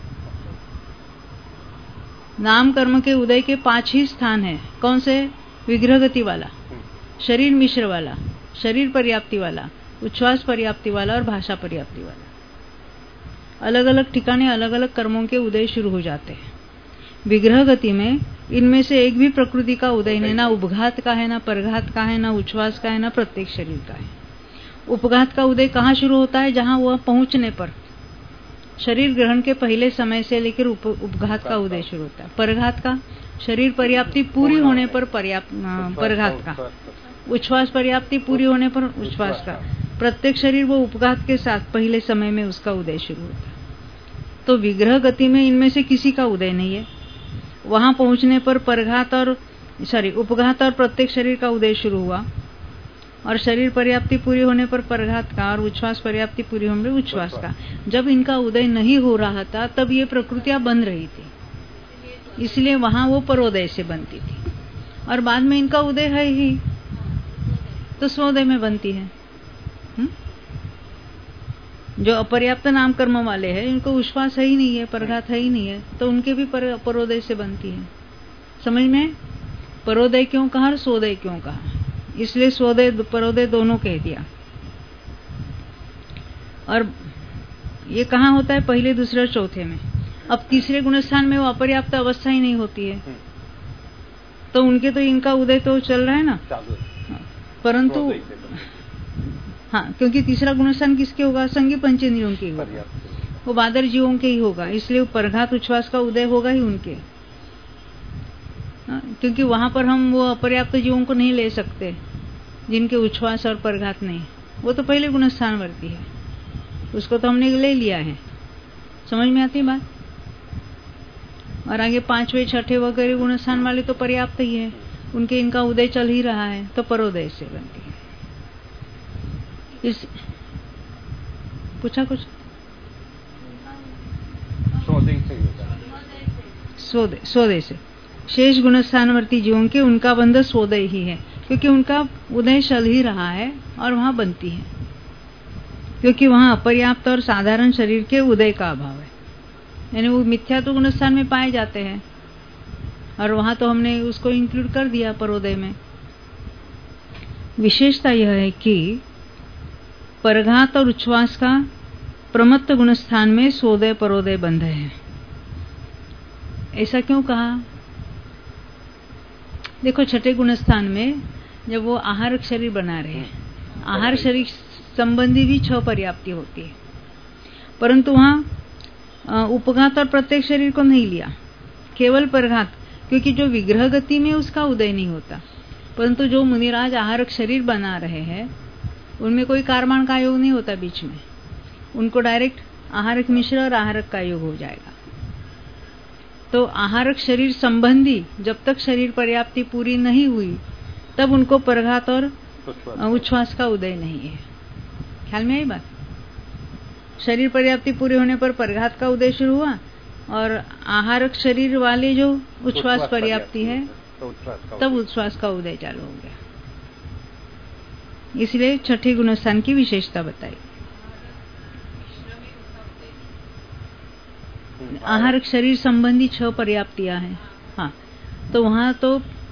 नाम कर्म के उदय के 5 ही स्थान है। कौन से? विग्रह गति वाला, शरीर मिश्र वाला, शरीर पर्याप्ति वाला, उच्छ्वास पर्याप्ति वाला और भाषा पर्याप्ति वाला। अलग अलग ठिकाने अलग अलग कर्मों के उदय शुरू हो जाते हैं। विग्रह गति में इनमें से एक भी प्रकृति का उदय नहीं, ना उपघात का है, ना परघात का है, ना उच्छ्वास का है, ना प्रत्येक शरीर का है। उपघात का उदय कहाँ शुरू होता है? जहां वह पहुंचने पर, शरीर ग्रहण के पहले समय से लेकर उपघात का उदय शुरू होता है। परघात का शरीर पर्याप्ति पूरी होने पर परघात का, उच्छ्वास पर्याप्ति पूरी होने पर उच्छ्वास का, प्रत्येक शरीर वो उपघात के साथ पहले समय में उसका उदय शुरू होता है। तो विग्रह गति में इनमें से किसी का उदय नहीं है। वहां पहुंचने पर उपघात और प्रत्येक शरीर का उदय शुरू हुआ, और शरीर पर्याप्ति पूरी होने पर परघात का, और उच्छ्वास पर्याप्ति पूरी होने पर उच्छ्वास का। जब इनका उदय नहीं हो रहा था तब ये प्रकृतियां बन रही थी, इसलिए वहां वो परोदय से बनती थी, और बाद में इनका उदय है ही तो स्वोदय में बनती है। जो अपर्याप्त नाम कर्म वाले हैं, इनको उच्छ्वास है ही नहीं है, परघात है ही नहीं है, तो उनके भी परोदय से बनती है। समझ में? परोदय क्यों कहा और स्वोदय क्यों कहा? इसलिए स्वोदय परोदय दोनों कह दिया। और ये कहाँ होता है? पहले दूसरे और चौथे में। अब तीसरे गुणस्थान में वो अपर्याप्त अवस्था ही नहीं होती है, तो उनके तो इनका उदय तो चल रहा है ना, परंतु हाँ, क्योंकि तीसरा गुणस्थान किसके होगा? संगी पंचेंद्रियों के होगा, वो बादर जीवों के ही होगा, इसलिए परघात उच्छ्वास का उदय होगा ही उनके। क्योंकि वहां पर हम वो अपर्याप्त जीवों को नहीं ले सकते जिनके उच्छ्वास और परघात नहीं, वो तो पहले गुणस्थानवर्ती है, उसको तो हमने ले लिया है। समझ में आती बात? और आगे 5वें 6ठे वगैरह गुणस्थान वाले तो पर्याप्त ही है, उनके इनका उदय चल ही रहा है, तो परोदय से बनती है। इस पूछा कुछ? स्वोदय से शेष गुणस्थानवर्ती जीवों के उनका बंध स्वोदय ही है, क्योंकि उनका उदय चल ही रहा है और वहां बनती है, क्योंकि वहां अपर्याप्त और साधारण शरीर के उदय का अभाव है। यानी वो मिथ्या तो गुणस्थान में पाए जाते हैं, और वहां तो हमने उसको इंक्लूड कर दिया परोदय में। विशेषता यह है कि परघात और उच्छ्वास का प्रमत्त गुणस्थान में स्वोदय परोदय बंध है। ऐसा क्यों कहा? देखो, छठे गुणस्थान में जब वो आहार शरीर बना रहे हैं, आहार शरीर संबंधी भी 6 पर्याप्ति होती है, परंतु वहां उपघात और प्रत्येक शरीर को नहीं लिया, केवल परघात, क्योंकि जो विग्रह गति में उसका उदय नहीं होता। परंतु जो मुनिराज आहारक शरीर बना रहे हैं उनमें कोई कारमान का योग नहीं होता बीच में, उनको डायरेक्ट आहारक मिश्र और आहारक का योग हो जाएगा। तो आहारक शरीर संबंधी जब तक शरीर पर्याप्ति पूरी नहीं हुई तब उनको परघात और उच्छ्वास का उदय नहीं है। ख्याल में आई बात? शरीर पर्याप्ति पूरे होने पर परघात का उदय शुरू हुआ और आहारक शरीर वाले जो उच्छ्वास पर्याप्ति है तब उच्छ्वास का उदय चालू हो गया। इसलिए छठी गुणस्थान की विशेषता बताई। आहारक शरीर संबंधी 6 पर्याप्तियां हैं। हाँ, तो वहां तो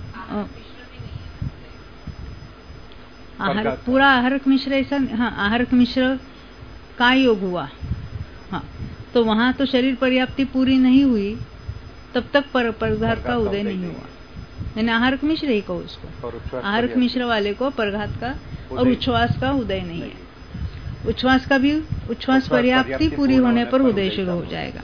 पूरा आहारक मिश्र ऐसा, हाँ, आहारक मिश्र का योग हुआ। हाँ, तो वहां तो शरीर पर्याप्ति पूरी नहीं हुई तब तक परघात का उदय नहीं हुआ। मैंने आहारक मिश्र ही कहो उसको, आहारक मिश्र वाले को परघात का और उच्छ्वास का उदय नहीं है। उच्छ्वास का भी उच्छ्वास पर्याप्ति पूरी होने पर उदय शुरू हो जाएगा।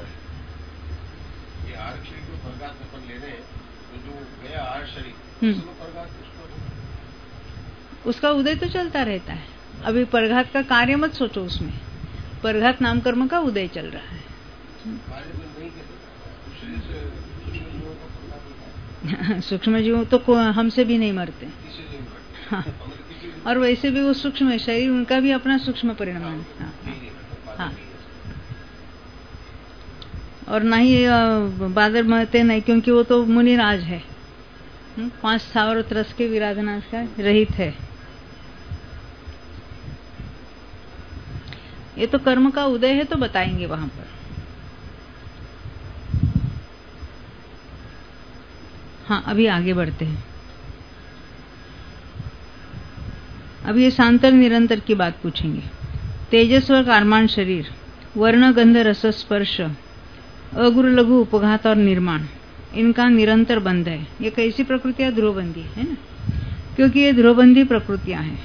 उसका उदय तो चलता रहता है। अभी परघात का कार्य मत सोचो, उसमें परघात नाम कर्म का उदय चल रहा है। सूक्ष्म जीव तो हमसे भी नहीं मरते। हाँ, और वैसे भी वो सूक्ष्म है, शरीर उनका भी अपना सूक्ष्म परिणाम है। हाँ, हाँ। और ना ही बादर मरते नहीं, क्योंकि वो तो मुनिराज है, 5 स्थावर और त्रस के विराधना का रहित है। ये तो कर्म का उदय है तो बताएंगे वहां पर। हाँ, अभी आगे बढ़ते हैं। अभी ये सांतर निरंतर की बात पूछेंगे। तेजस्व कारमान शरीर, वर्ण गंध रस स्पर्श, अगुरु लघु उपघात और निर्माण, इनका निरंतर बंध है। ये कैसी प्रकृतियां? ध्रुवबंदी है ना, क्योंकि ये ध्रुवबंदी प्रकृतियां हैं।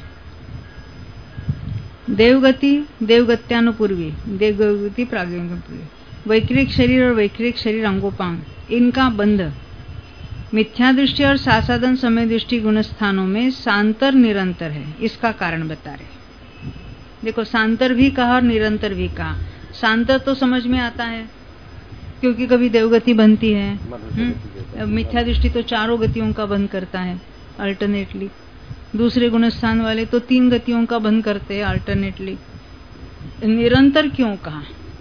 देवगति देवगत्यानुपूर्वी, देवगति प्रागपूर्वी, वैक्रिक शरीर और वैक्रिक शरीर अंगोपांग, इनका बंध मिथ्या दृष्टि और सासाधन समय दृष्टि गुणस्थानों में सांतर निरंतर है। इसका कारण बता रहे। देखो, सांतर भी कहा और निरंतर भी कहा। सांतर तो समझ में आता है क्योंकि कभी देवगति बनती है, मिथ्या दृष्टि तो 4 गतियों का बंध करता है अल्टरनेटली। दूसरे गुणस्थान वाले तो 3 गतियों का बंध करते हैं अल्टरनेटली। निरंतर क्यों कहा?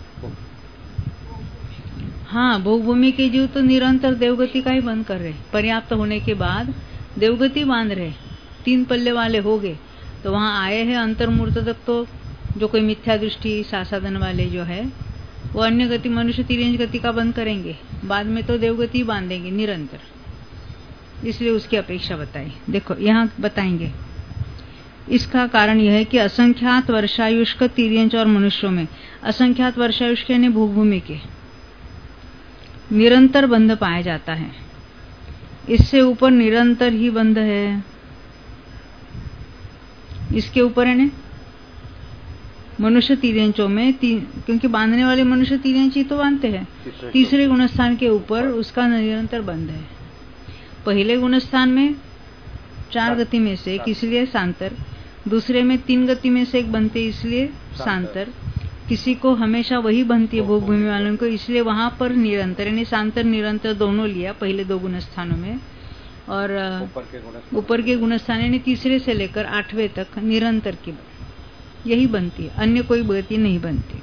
हाँ, भोगभूमि के जीव तो निरंतर देवगति का ही बंद कर रहे, पर्याप्त होने के बाद देवगति बांध रहे। 3 पल्ले वाले हो गए तो वहां आए हैं अंतर्मूर्त तक, तो जो कोई मिथ्या दृष्टि सासाधन वाले जो है वो अन्य गति मनुष्य तिर्यंज गति का बंद करेंगे, बाद में तो देवगति बांधेंगे निरंतर। इसलिए उसकी अपेक्षा बताई। देखो यहाँ बताएंगे। इसका कारण यह है कि असंख्यात वर्षायुष्क तिर्यंज और मनुष्यों में, असंख्यात वर्षायुष्क यानी भोगभूमि के, निरंतर बंध पाया जाता है। इससे ऊपर निरंतर ही बंध है। इसके ऊपर है ना मनुष्य तिर्यंचों में, क्योंकि बांधने वाले मनुष्य तिर्यंच ही तो बांधते हैं। तीसरे गुणस्थान के ऊपर उसका निरंतर बंध है। पहले गुणस्थान में 4 गति में से एक, इसलिए सांतर। दूसरे में 3 गति में से एक बनते, इसलिए सांतर। किसी को हमेशा वही बनती है भोगभूमि वालों को, इसलिए वहां पर निरंतर, यानी सांतर निरंतर दोनों लिया पहले 2 गुणस्थानों में। और ऊपर के गुणस्थान यानी तीसरे से लेकर 8वें तक निरंतर की यही बनती है, अन्य कोई गति नहीं बनती,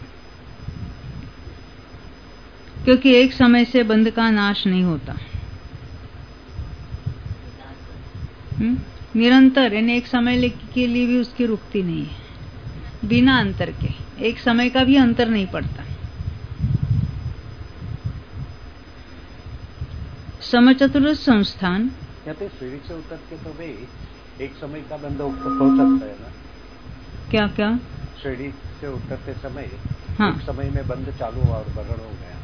क्योंकि एक समय से बंध का नाश नहीं होता। निरंतर यानी एक समय के लिए भी उसकी रुकती नहीं है, बिना अंतर के। एक समय का भी अंतर नहीं पड़ता। समचतुर्थ संस्थान, या तो सीढ़ी से उतर के तो भाई एक समय का बंध हो सकता है ना? क्या क्या? सीढ़ी से उतरते समय हाँ, एक समय में बंध चालू हुआ और बरण हो गया।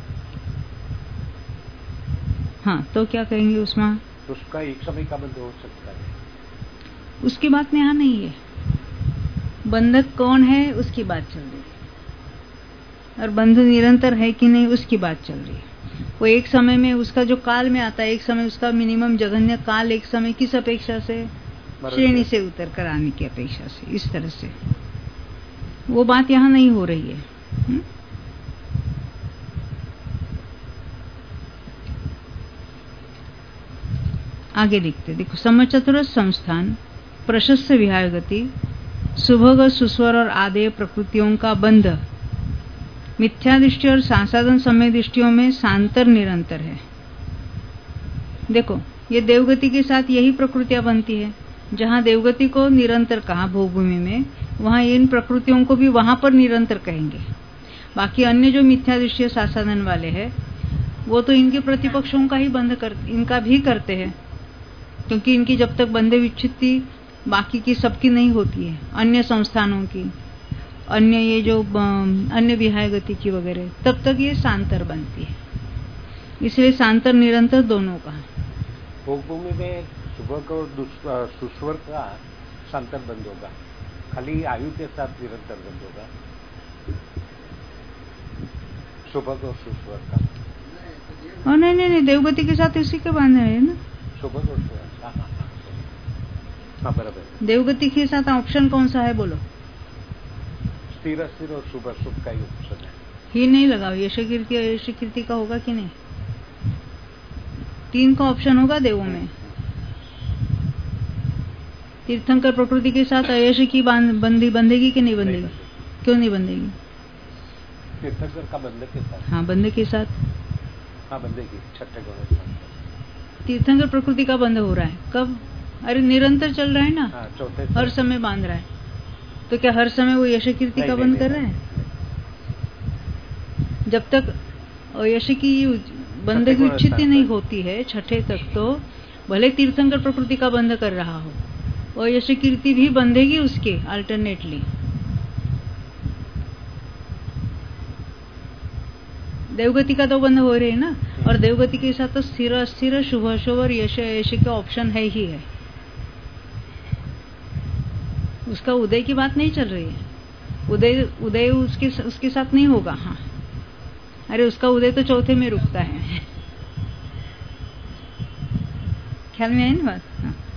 हाँ, तो क्या कहेंगे उसमें? तो उसका एक समय का बंध हो सकता है। उसकी बात यहाँ नहीं है। बंधक कौन है उसकी बात चल रही है, और बंधु निरंतर है कि नहीं उसकी बात चल रही है। वो एक समय में उसका जो काल में आता है, एक समय उसका मिनिमम जघन्य काल, एक समय किस अपेक्षा से, श्रेणी से उतर कर आने की अपेक्षा से, इस तरह से वो बात यहाँ नहीं हो रही है। आगे देखते, देखो समचतुर संस्थान प्रशस्त विहार गति सुभग सुस्वर और आदेय प्रकृतियों का बंध मिथ्या दृष्टि और सांसाधन समय दृष्टियों में सांतर निरंतर है। देखो ये देवगति के साथ यही प्रकृतियां बनती है। जहां देवगति को निरंतर कहा भोगभूमि में, वहां इन प्रकृतियों को भी वहां पर निरंतर कहेंगे। बाकी अन्य जो मिथ्या दृष्टि सांसाधन वाले हैं वो तो इनके प्रतिपक्षों का ही बंध इनका भी करते हैं, क्योंकि इनकी जब तक बंधे विच्छित्ति बाकी की सबकी नहीं होती है, अन्य संस्थानों की, अन्य ये जो अन्य विहाय गति की वगैरह, तब तक ये सांतर बनती है। इसलिए सांतर निरंतर दोनों का। भोगभूमि में सुबह और सुस्वर का सांतर बंद होगा, खाली आयु के साथ निरंतर बंद होगा सुबह और सुस्वर का। नहीं, देवगति के साथ इसी के बांधे है ना, सुबह और सुस्वर। हाँ बराबर। देवगति के साथ ऑप्शन कौन सा है बोलो? स्थिर अस्थिर और शुभ अशुभ का ही ऑप्शन है। ही नहीं लगाओ, यश कीर्ति का होगा कि नहीं? 3 का ऑप्शन होगा देवों में। तीर्थंकर प्रकृति के साथ अयश की बंधेगी कि नहीं बंधेगी? क्यों नहीं बंधेगी? तीर्थंकर का बंधक के साथ। हाँ बंधक के साथ, हाँ बंधेगी। छठे गुण तीर्थंकर प्रकृति का बंध हो रहा है कब? अरे निरंतर चल रहा है ना। हाँ, चौथे हर समय बांध रहा है, तो क्या हर समय वो यश कीर्ति का बंध कर रहा है? जब तक यश की बंधक विच्छित्ति नहीं होती है छठे तक, तो भले तीर्थंकर प्रकृति का बंध कर रहा हो, और यश कीर्ति भी बंधेगी उसके अल्टरनेटली। देवगति का तो बंध हो रही है ना, और देवगति के साथ तो स्थिर अस्थिर शुभ अशुभ और यश के ऑप्शन है ही है। उसका उदय की बात नहीं चल रही है। उदय उसके साथ नहीं होगा। हाँ अरे उसका उदय तो चौथे में रुकता है। ख्याल में आई ना बात?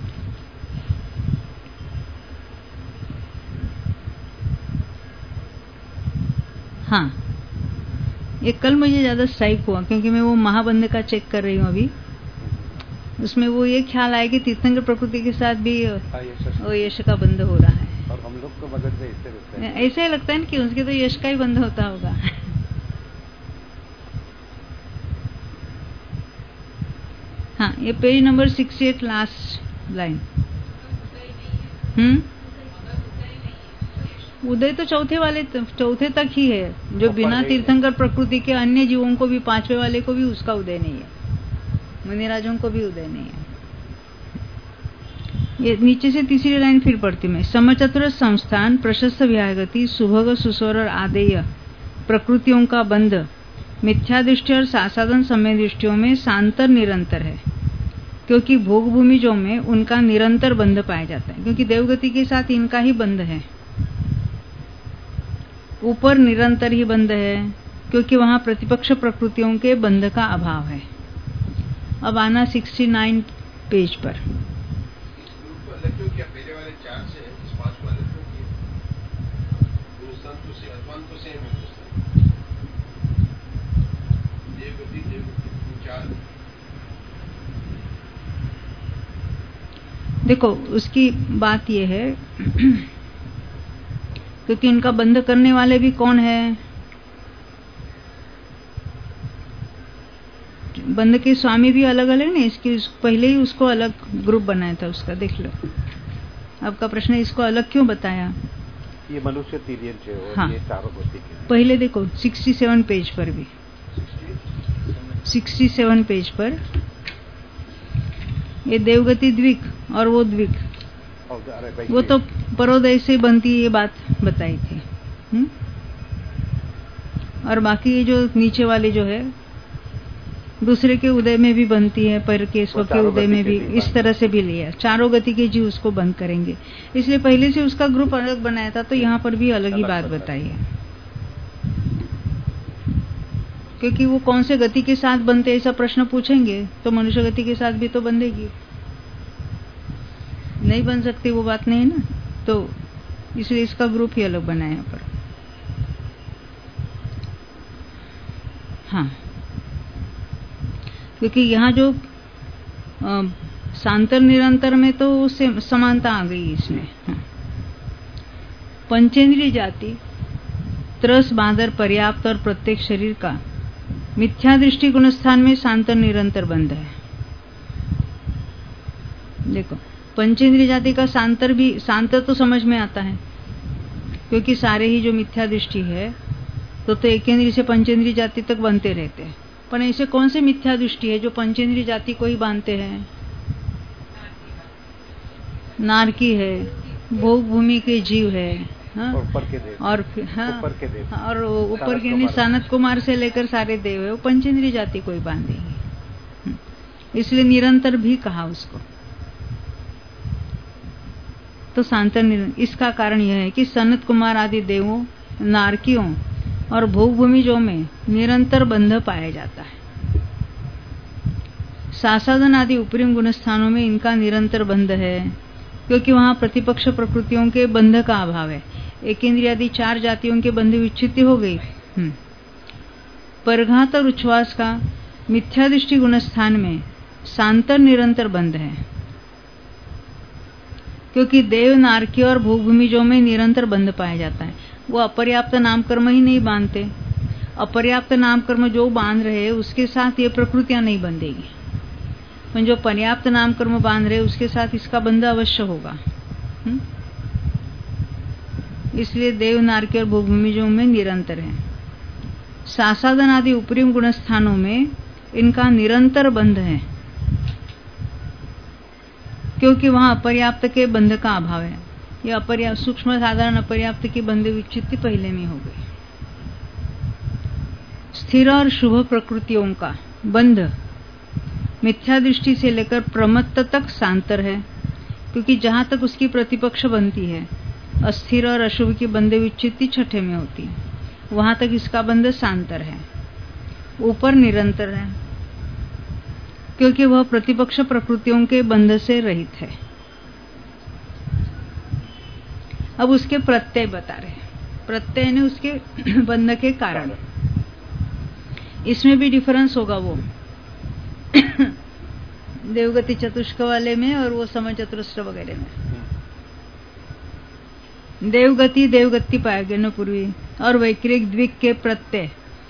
हाँ ये कल मुझे ज्यादा स्ट्राइक हुआ, क्योंकि मैं वो महाबंध का चेक कर रही हूँ अभी। उसमें वो ये ख्याल आया कि तीर्थंकर प्रकृति के साथ भी यश का बंध हो रहा है, और हम लोग को मगज में ऐसे रहता है, ऐसे लगता है ना कि उसके तो यश का ही बंध होता होगा। हाँ ये page number 68 last line. Uday तो चौथे तक ही है, जो बिना तीर्थंकर प्रकृति के अन्य जीवों को भी, 5वें वाले को भी उसका उदय नहीं है, मुनिराजों को भी उदय नहीं है। ये नीचे से तीसरी लाइन फिर पढ़ती मैं। समचतुर संस्थान प्रशस्त व्यागति सुभग सुस्वर और आदेय प्रकृतियों का बंध मिथ्या दृष्टि और सासाधन समय दृष्टियों में सांतर निरंतर है, क्योंकि भोग भूमिजों में उनका निरंतर बंध पाया जाता है, क्योंकि देवगति के साथ इनका ही बंध है। ऊपर निरंतर ही बंध है, क्योंकि वहां प्रतिपक्ष प्रकृतियों के बंध का अभाव है। अब आना 69 पेज पर। देखो उसकी बात यह है क्योंकि इनका बंध करने वाले भी कौन है? बंध के स्वामी भी अलग अलग नहीं, इसकी पहले ही उसको अलग ग्रुप बनाया था उसका, देख लो। आपका प्रश्न इसको अलग क्यों बताया? ये मनुष्य तीर्यन है और हाँ। ये चारों होती है। पहले देखो 67 पेज पर भी, 67 पेज पर ये देवगति द्विक और वो द्विक, वो तो परोदय से बनती ये बात बताई थी। और बाकी ये जो नीचे वाले जो है दूसरे के उदय में भी बनती है, पर के स्व के उदय में भी, इस तरह से भी लिया। चारों गति के जीव उसको बंद करेंगे, इसलिए पहले से उसका ग्रुप अलग बनाया था, तो यहाँ पर भी अलग ही बात बताई है। क्योंकि वो कौन से गति के साथ बनते ऐसा प्रश्न पूछेंगे तो मनुष्य गति के साथ भी तो बंधेगी, नहीं बन सकती वो बात नहीं है ना, तो इसलिए इसका ग्रुप ही अलग बना है यहाँ पर। हाँ, क्योंकि यहाँ जो सांतर निरंतर में तो उससे समानता आ गई इसमें। हाँ। पंचेंद्रिय जाति त्रस बांधर पर्याप्त और प्रत्येक शरीर का मिथ्या दृष्टि गुणस्थान में सांतर निरंतर बंध है। देखो, पंचेंद्रिय जाति का सांतर भी, सांतर तो समझ में आता है क्योंकि सारे ही जो मिथ्या दृष्टि है तो एकेंद्रिय से पंचेंद्रिय जाति तक बनते रहते हैं। पर ऐसे कौन से मिथ्या दृष्टि है जो पंचेंद्रिय जाति को ही बांधते हैं? नारकी है, भोग भूमि के जीव है, हाँ? और हाँ, और ऊपर के सनत कुमार से लेकर सारे देव है, वो पंचेंद्रिय जाति को ही बांधेंगे, इसलिए निरंतर भी कहा उसको। तो सांतर निरंतर, इसका कारण यह है कि सनत कुमार आदि देवों, नारकियों और भोग भूमिजों में निरंतर बंध पाया जाता है। सासादन आदि उपरिम गुणस्थानों में इनका निरंतर बंध है, क्योंकि वहां प्रतिपक्ष प्रकृतियों के बंध का अभाव है। एकेंद्रिय आदि 4 जातियों के बंध विच्छित्ति हो गई। परघात और उच्छ्वास का मिथ्या दृष्टि गुणस्थान में सांतर निरंतर बंध है, क्योंकि देव, नारकी और भोगभूमिजों में निरंतर बंध पाया जाता है। वो अपर्याप्त नाम कर्म ही नहीं बांधते। अपर्याप्त नाम कर्म जो बांध रहे उसके साथ ये प्रकृतियां नहीं बंधेगी, पर जो पर्याप्त नाम कर्म बांध रहे उसके साथ इसका बंध अवश्य होगा। इसलिए देव, नारकी और भोगभूमिजों में निरंतर है। सासादन आदि उपरिम गुणस्थानों में इनका निरंतर बंध है, क्योंकि वहां अपर्याप्त के बंध का अभाव है। यह अपर्याप्त, सूक्ष्म साधारण अपर्याप्त की बंध विच्छित्ति पहले में हो गई। स्थिर और शुभ प्रकृतियों का बंध मिथ्या दृष्टि से लेकर प्रमत्त तक सांतर है, क्योंकि जहां तक उसकी प्रतिपक्ष बनती है, अस्थिर और अशुभ की बंध विच्छित्ति छठे में होती है, वहां तक इसका बंध सांतर है। ऊपर निरंतर है, क्योंकि वह प्रतिपक्ष प्रकृतियों के बंध से रहित है। अब उसके प्रत्यय बता रहे हैं। प्रत्यय ने उसके बंध के कारण, इसमें भी डिफरेंस होगा वो देवगति चतुष्क वाले में और वो समय चतुष्ट वगैरह में। देवगति देवगति पाया गया न पूर्वी, और वैक्रिक द्विक के प्रत्यय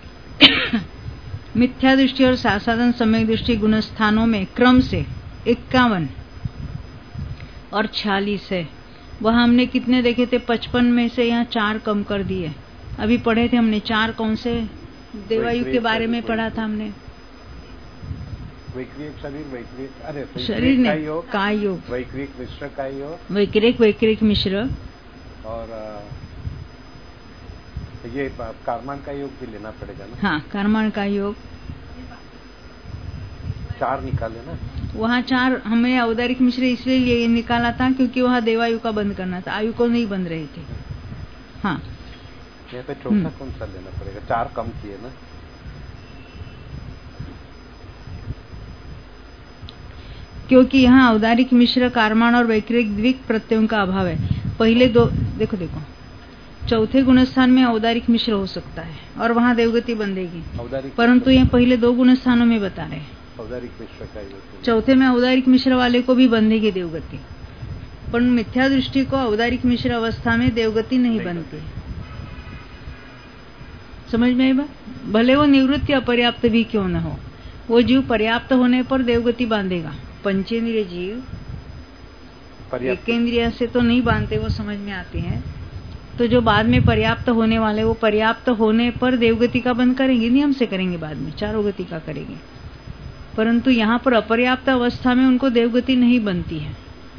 मिथ्या दृष्टि और सासादन सम्यक दृष्टि गुणस्थानों में क्रम से 51 और 46 है। वहां हमने कितने देखे थे? 55 में से यहाँ 4 कम कर दिए। अभी पढ़े थे हमने 4 कौन से? देवायु के बारे में पढ़ा था हमने। शरीर ने काय योग, वैक्रिक मिश्र काय योग, वैक्रिक मिश्र, और ये कार्मान का योग भी लेना पड़ेगा ना? हाँ, कार्मान का योग 4 निकाले ना वहाँ। 4 हमें औदारिक मिश्र इसलिए निकाला था क्योंकि वहाँ देवायु का बंद करना था, आयु को नहीं बंद रहे थे। हाँ, यहाँ पे चौथा कौन सा लेना पड़ेगा? 4 कम किए ना। क्योंकि यहाँ औदारिक मिश्र, कार्मान और वैक्रिक द्विक प्रत्ययों का अभाव है। पहले 2 देखो, चौथे गुणस्थान में औदारिक मिश्र हो सकता है और वहाँ देवगति बंधेगी, परंतु ये पहले 2 गुणस्थानों में बता रहे हैं। औदारिक मिश्र का योग, चौथे में औदारिक मिश्र वाले को भी बंधेगी देवगति, पर मिथ्या दृष्टि को औदारिक मिश्र अवस्था में देवगति नहीं बनती। समझ में आई बात? भले वो निवृत्ति अपर्याप्त भी क्यों न हो, वो जीव पर्याप्त होने पर देवगति बांधेगा। पंचेंद्रिय जीव एकेंद्रिय से तो नहीं बांधते, वो समझ में आते हैं। तो जो बाद में पर्याप्त होने वाले, वो पर्याप्त होने पर देवगति का बंध करेंगे, नियम से करेंगे, बाद में चारों गति का करेंगे। परंतु यहाँ पर अपर्याप्त अवस्था में उनको देवगति नहीं बनती है,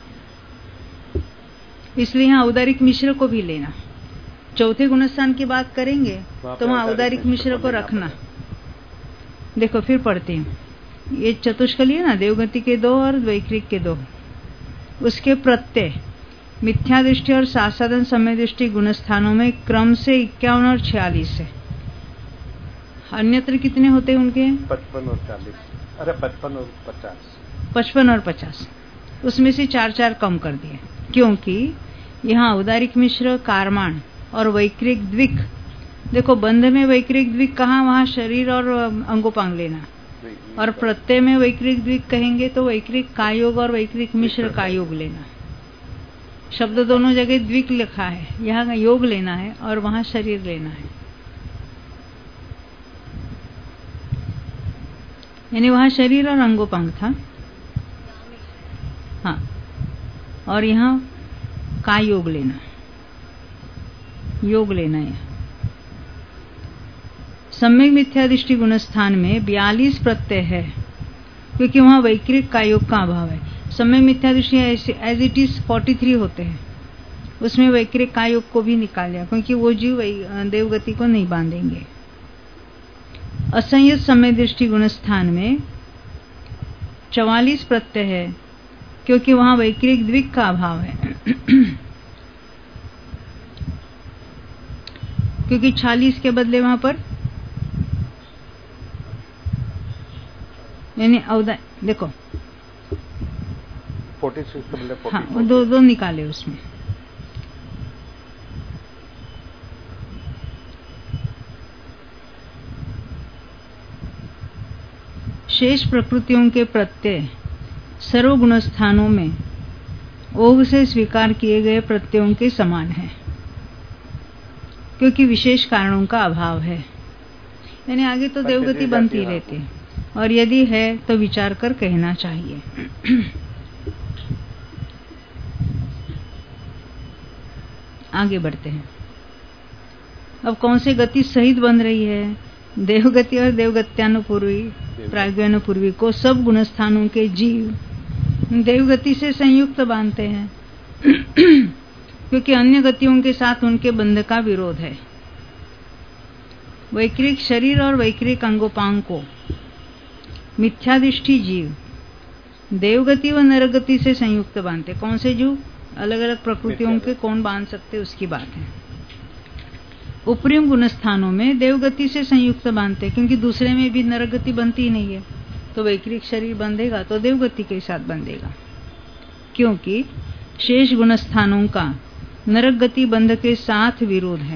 इसलिए यहाँ औदारिक मिश्र को भी लेना। चौथे गुणस्थान की बात करेंगे तो वहाँ औदारिक मिश्र को रखना। देखो फिर पढ़ते हैं, ये चतुष्कली है ना, देवगति के 2 और वैक्रिक के 2, उसके प्रत्यय मिथ्या दृष्टि और सासाधन समय दृष्टि गुणस्थानों में क्रम से 51 और 46 है। अन्यत्र कितने होते हैं उनके? 55 और 40, अरे 55 और 50, 55 और 50, उसमें से 4-4 कम कर दिए, क्योंकि यहाँ औदारिक मिश्र, कारमान और वैक्रिक द्विक, देखो बंध में वैक्रिक द्विक कहाँ, वहाँ शरीर और अंगोपांग लेना, और प्रत्यय में वैक्रिक द्विक कहेंगे तो वैक्रिक कायोग और वैक्रिक मिश्र कायोग लेना। शब्द दोनों जगह द्विक लिखा है, यहाँ योग लेना है और वहाँ शरीर लेना है, यानी वहाँ शरीर और अंगोपांग था, हाँ, और यहाँ का योग लेना, योग लेना है। सम्यक मिथ्या दृष्टि गुणस्थान में 42 प्रत्यय है, क्योंकि वहाँ वैक्रिक कायोग का अभाव है। सम्यक मिथ्या दृष्टि एज इट इज 43 होते हैं, उसमें वैक्रिक कायोग को भी निकाल लिया, क्योंकि वो जीव देवगति को नहीं बांधेंगे। असंयत समय दृष्टि गुणस्थान में 44 प्रत्यय है, क्योंकि वहां वैक्रिक द्विक का अभाव है। क्योंकि 46 के बदले वहां पर यानी देखो 46 के बदले 40, हाँ, वो दो निकाले उसमें। शेष प्रकृतियों के प्रत्यय सर्व गुणस्थानों में ओघ से स्वीकार किए गए प्रत्ययों के समान है, क्योंकि विशेष कारणों का अभाव है। यानी आगे तो देवगति बनती रहती है, और यदि है तो विचार कर कहना चाहिए। आगे बढ़ते हैं। अब कौन से गति सहित बन रही है? देवगति और देवगत्यानुपूर्वी प्राज्ञानुपूर्वी को सब गुणस्थानों के जीव देवगति से संयुक्त बांधते हैं, क्योंकि अन्य गतियों के साथ उनके बंध का विरोध है। वैक्रिक शरीर और वैक्रिक अंगोपांग को मिथ्यादृष्टि जीव देवगति व नरगति से संयुक्त बांधते। कौन से जीव? अलग अलग प्रकृतियों के कौन बांध सकते, उसकी बात है। उपरिम गुणस्थानों में देवगति से संयुक्त बांधते, क्योंकि दूसरे में भी नरगति बनती नहीं है, तो वैक्रिक शरीर बंधेगा तो देवगति के साथ बंधेगा, क्योंकि शेष गुणस्थानों का नरक गति बंध के साथ विरोध है।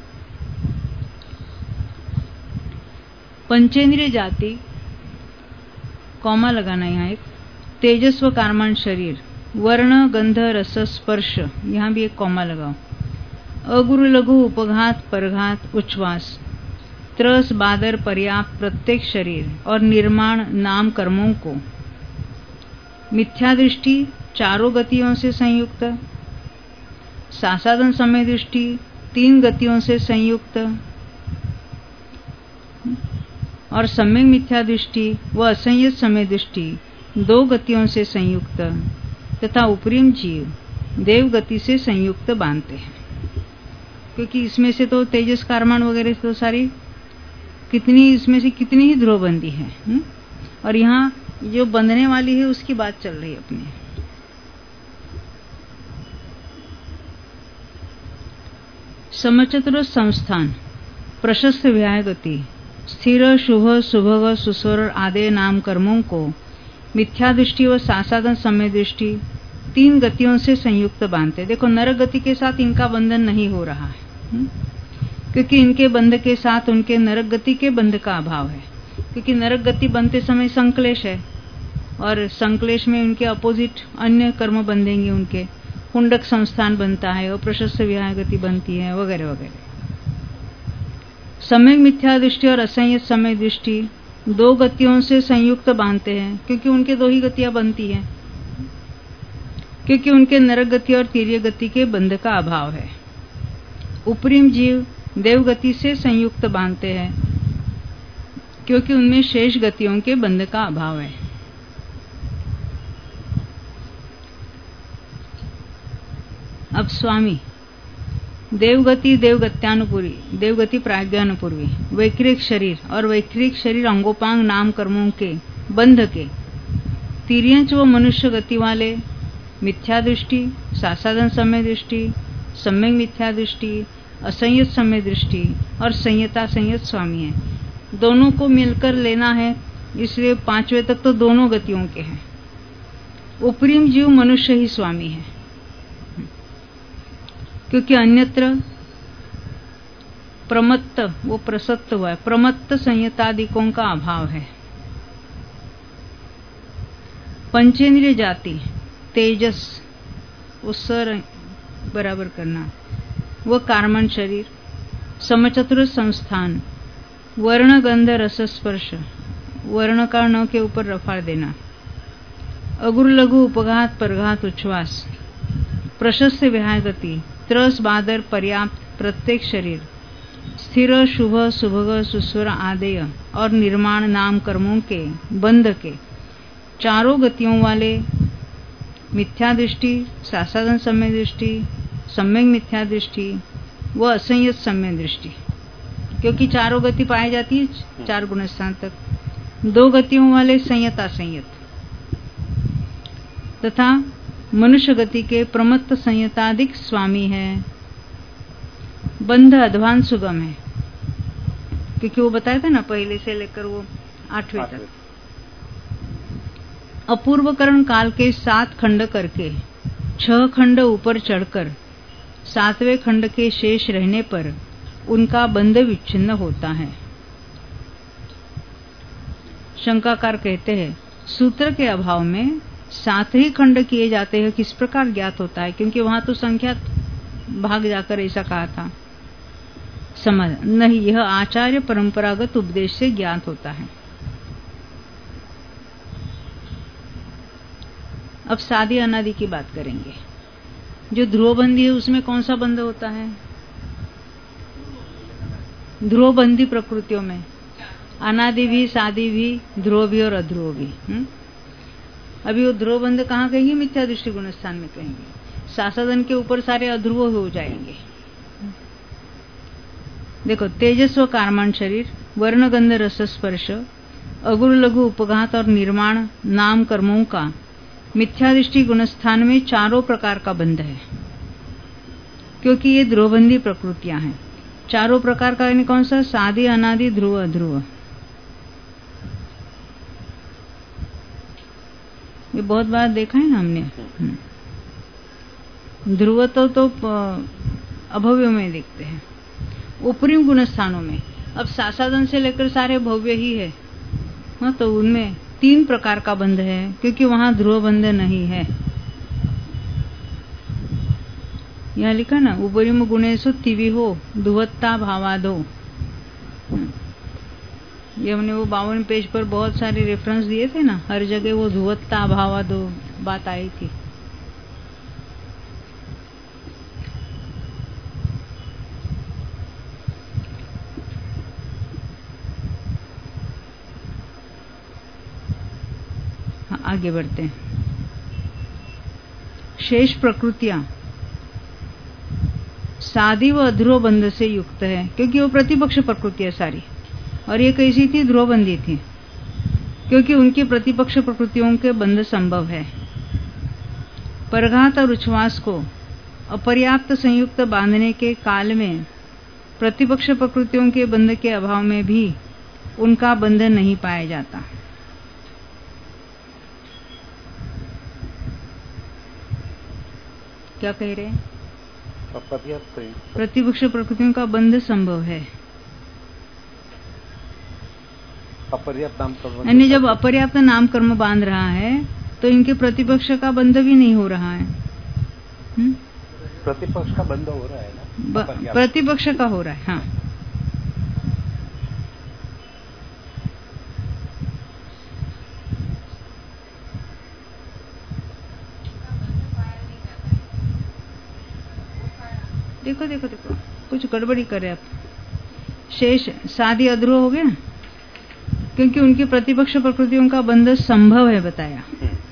पंचेंद्रिय जाति, कॉमा लगाना यहाँ एक, तेजस्व कारमान शरीर, वर्ण गंध रस स्पर्श, यहाँ भी एक कॉमा लगाओ। अगुरु लघु उपघात परघात उच्छ्वास त्रस बादर पर्याप्त प्रत्येक शरीर और निर्माण नाम कर्मों को मिथ्या दृष्टि चारों गतियों से संयुक्त, सासाधन समय दृष्टि 3 गतियों से संयुक्त और सम्यक मिथ्या दृष्टि व असंयत समय दृष्टि 2 गतियों से संयुक्त तथा उपरिम जीव देव गति से संयुक्त बांधते हैं। क्योंकि इसमें से तो तेजस कारमान वगैरह तो सारी कितनी, इसमें से कितनी ही ध्रुवबंदी है, और यहाँ जो बंधने वाली है उसकी बात चल रही है अपनी। समचतुर संस्थान प्रशस्त व्याय गति स्थिर शुभ सुभग सुस्वर आदि नाम कर्मों को मिथ्या दृष्टि व सासाधन समय दृष्टि 3 गतियों से संयुक्त बांधते। देखो नरक गति के साथ इनका बंधन नहीं हो रहा है, क्योंकि इनके बंध के साथ उनके नरक गति के बंध का अभाव है। क्योंकि नरक गति बनते समय संक्लेश है, और संक्लेश में उनके अपोजिट अन्य कर्म बंधेंगे, उनके कुंडक संस्थान बनता है और प्रशस्त विहाय गति बनती है वगैरह वगैरह। सम्यक मिथ्या दृष्टि और असंयत समय दृष्टि 2 गतियों से संयुक्त बांधते हैं, क्योंकि उनके 2 ही गतियां बनती हैं, क्योंकि उनके नरक गति और तीर्य गति के बंध का अभाव है। उपरिम जीव देव गति से संयुक्त बांधते हैं, क्योंकि उनमें शेष गतियों के बंध का अभाव है। अब स्वामी देवगति देवगत्यानुपूर्वी, देवगति प्राज्ञानुपूर्वी, वैक्रिक शरीर और वैक्रिक शरीर अंगोपांग नाम कर्मों के बंध के, तिर्यंच व मनुष्य गति वाले मिथ्या दृष्टि, सासाधन समय दृष्टि, सम्यक मिथ्या दृष्टि, असंयत समय दृष्टि और संयता संयत स्वामी है। दोनों को मिलकर लेना है, इसलिए 5वें तक तो दोनों गतियों के हैं। उपरिम जीव मनुष्य ही स्वामी है, क्योंकि अन्यत्र प्रमत्त, वो प्रसक्त हुआ है, प्रमत्त संयतादिकों का अभाव है। पंचेंद्रिय जाति, तेजस, उसर बराबर करना, वो कार्मण शरीर, समचतुर संस्थान, वर्ण गंध रस स्पर्श, वर्ण का न के ऊपर रफा देना, अगुर लघु उपघात परघात उच्छ्वास, प्रशस्त विहाय गति, त्रस बादर पर्याप्त प्रत्येक शरीर, स्थिर शुभ सुभग सुस्वर आदेय और निर्माण नाम कर्मों के बंध के, चारों गतियों वाले मिथ्या दृष्टि, सासाधन समय दृष्टि, सम्यक मिथ्या दृष्टि व असंयत समय दृष्टि, क्योंकि चारों गति पाई जाती है 4 गुणस्थान तक। 2 गतियों वाले संयत असंयत तथा मनुष्य गति के प्रमत्त संयताधिक स्वामी है। बंध अध्वान सुगम है, क्योंकि वो बताया था ना पहले से लेकर वो 8वें तक। अपूर्वकरण काल के 7 खंड करके 6 खंड ऊपर चढ़कर 7वें खंड के शेष रहने पर उनका बंध विच्छिन्न होता है। शंकाकार कहते हैं, सूत्र के अभाव में 7 ही खंड किए जाते हैं, किस प्रकार ज्ञात होता है? क्योंकि वहां तो संख्या भाग जाकर ऐसा कहा था। समझ नहीं, यह आचार्य परंपरागत उपदेश से ज्ञात होता है। अब सादी अनादि की बात करेंगे। जो ध्रुवबंदी है उसमें कौन सा बंध होता है? ध्रुवबंदी प्रकृतियों में अनादि भी, सादी भी, ध्रुव भी और अध्रुव भी। अभी वो ध्रुवबंध कहाँ कहेंगे? मिथ्या दृष्टि गुणस्थान में कहेंगे। सासाधन के ऊपर सारे अध्रुव हो जाएंगे। देखो, तेजस व कार्मण शरीर, वर्ण गंध रस स्पर्श, अगुर लघु उपघात और निर्माण नाम कर्मों का मिथ्या दृष्टि गुणस्थान में चारों प्रकार का बंध है, क्योंकि ये ध्रुवबंदी प्रकृतियां हैं। चारों प्रकार का यानी कौन सा? सादी, अनादि, ध्रुव, अध्रुव। ये बहुत बार देखा है ना हमने। ध्रुव तो अभव्यों में देखते हैं, ऊपरी गुणस्थानों में। अब सासाधन से लेकर सारे भव्य ही है, तो उनमें 3 प्रकार का बंध है, क्योंकि वहां ध्रुव बंध नहीं है। यहाँ लिखा ना, उपरिम गुणेषु तिविहो धुवत्ता भावादो। ये हमने वो 52 पेज पर बहुत सारे रेफरेंस दिए थे ना, हर जगह वो धुवत्ता भावादो बात आई थी। हाँ, आगे बढ़ते हैं। शेष प्रकृतियां सादी व अध्रुव बंध से युक्त है, क्योंकि वो प्रतिपक्ष प्रकृतियां सारी। और ये कैसी थी? ध्रुवबंदी थी, क्योंकि उनकी प्रतिपक्ष प्रकृतियों के बंध संभव है। परघात और उच्छ्वास को अपर्याप्त संयुक्त बांधने के काल में प्रतिपक्ष प्रकृतियों के बंध के अभाव में भी उनका बंध नहीं पाया जाता। क्या कह रहे हैं? प्रतिपक्ष प्रकृतियों का बंध संभव है। अपर्याप्त नाम कर्म, यानी जब अपर्याप्त नाम कर्म बांध रहा है तो इनके प्रतिपक्ष का बंध भी नहीं हो रहा है। प्रतिपक्ष का बंध हो रहा है ना? प्रतिपक्ष का हो रहा है। हाँ, देखो देखो देखो, कुछ गड़बड़ी करे आप। शेष सादी अध्रुव हो गया, क्योंकि उनकी प्रतिपक्ष प्रकृतियों का बंध संभव है बताया।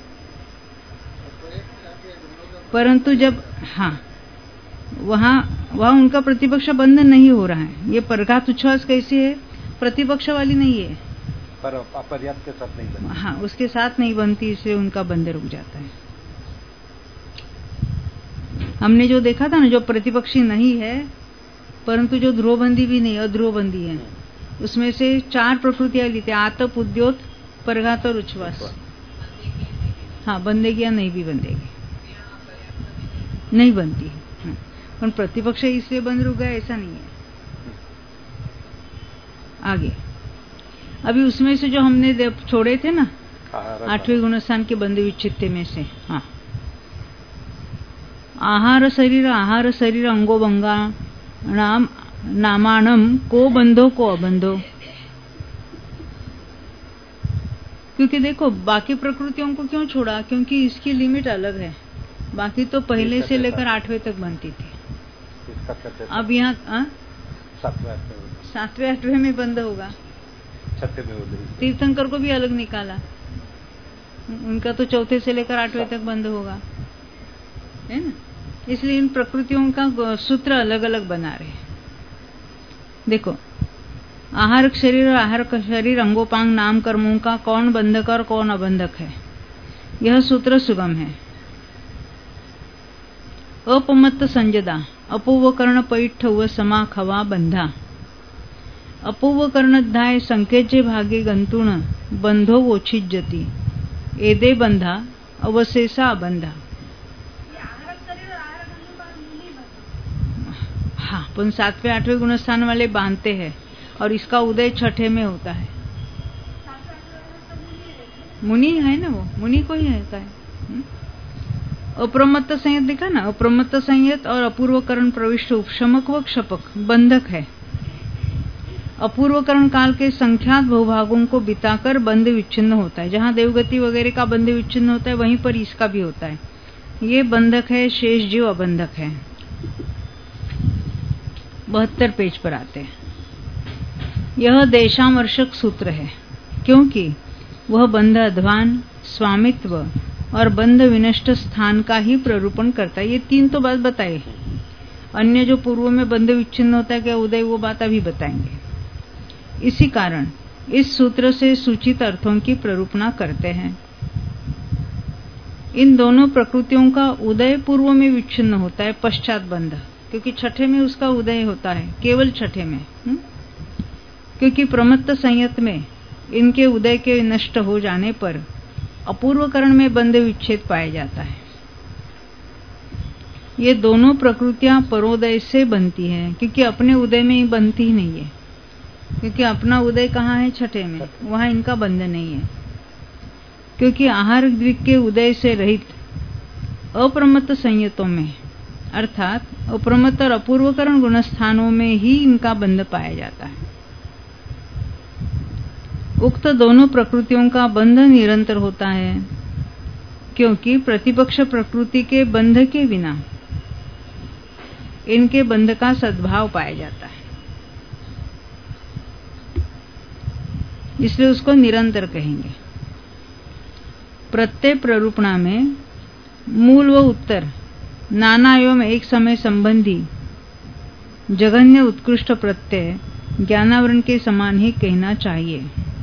परंतु जब वहां वह उनका प्रतिपक्ष बंध नहीं हो रहा है। ये परघात उच्छ्वास कैसी है? प्रतिपक्ष वाली नहीं है, पर अपर्याप्त के साथ नहीं बनती। हाँ, उसके साथ नहीं बनती, इसलिए उनका बंध रुक जाता है। हमने जो देखा था ना, जो प्रतिपक्षी नहीं है परंतु जो ध्रुवबंदी भी नहीं, अध्रुवबंदी है, उसमें से 4 प्रकृतियां ली थी, आतप, उद्योत, परघात और उच्छ्वास। हाँ, बंधेगी या नहीं भी बंधेगी, नहीं बनती है। पर प्रतिपक्ष इसलिए बंद रुक गया ऐसा नहीं है। आगे अभी उसमें से जो हमने छोड़े थे ना 8वें गुणस्थान के बंध विच्छित्ते में से, हाँ, आहार शरीर अंगोभंगा नामानम को बंधो को अबंधो। क्योंकि देखो बाकी प्रकृतियों को क्यों छोड़ा? क्योंकि इसकी लिमिट अलग है, बाकी तो पहले से लेकर 8वें तक बनती थी। अब यहाँ 7वें 8वें में बंद होगा। तीर्थंकर को भी अलग निकाला, उनका तो 4थे से लेकर 8वें तक बंद होगा, है ना? इसलिए इन प्रकृतियों का सूत्र अलग अलग बना रहे हैं। देखो, आहार शरीर अंगोपांग नाम कर्मों का कौन बंधक और कौन अबंधक है, यह सूत्र सुगम है। अपमत्त संजदा अपूर्वकर्ण पैठव समा खवा बंधा। अपूर्वकर्णध्याय संकेतचे भागे गंतुण बंधो वोच्छिज्यति एदे बंधा अवशेषा अबंधा। हाँ, पण 7वें 8वें गुणस्थान वाले बांधते हैं और इसका उदय 6ठे में होता है। मुनि है ना, वो मुनि को ही रहता है। अप्रमत्त संयत देखा ना, अप्रमत्त संयत और अपूर्वकरण प्रविष्ट उपशमक व क्षपक बंधक है। अपूर्वकरण काल के संख्यात बहुभागों को बिताकर बंध विच्छिन्न होता है। जहाँ देवगति वगैरह का बंध विच्छिन्न होता है वहीं पर इसका भी होता है। ये बंधक है, शेष जीव अबंधक है। 72 पेज पर आते हैं। यह देशामर्शक सूत्र है क्योंकि वह बंध अध्वान, स्वामित्व और बंध विनष्ट स्थान का ही प्ररूपण करता है। ये 3 तो बात बताए, अन्य जो पूर्व में बंध विच्छिन्न होता है क्या उदय, वो बात अभी बताएंगे। इसी कारण इस सूत्र से सूचित अर्थों की प्ररूपणा करते हैं। इन दोनों प्रकृतियों का उदय पूर्व में विच्छिन्न होता है, पश्चात बंध, क्योंकि 6ठे में उसका उदय होता है, केवल 6ठे में। क्योंकि प्रमत्त संयत में इनके उदय के नष्ट हो जाने पर अपूर्वकरण में बंध विच्छेद पाया जाता है। ये दोनों प्रकृतियां परोदय से बनती हैं, क्योंकि अपने उदय में ही बनती ही नहीं है। क्योंकि अपना उदय कहाँ है? 6ठे में, वहां इनका बंध नहीं है। क्योंकि आहार द्विक के उदय से रहित अप्रमत्त संयतों में अर्थात अप्रमत्त और अपूर्वकरण गुणस्थानों में ही इनका बंध पाया जाता है। उक्त दोनों प्रकृतियों का बंध निरंतर होता है, क्योंकि प्रतिपक्ष प्रकृति के बंध के बिना इनके बंध का सद्भाव पाया जाता है, इसलिए उसको निरंतर कहेंगे। प्रत्यय प्ररूपणा में मूल व उत्तर नाना एवं एक समय संबंधी जघन्य उत्कृष्ट प्रत्यय ज्ञानावरण के समान ही कहना चाहिए।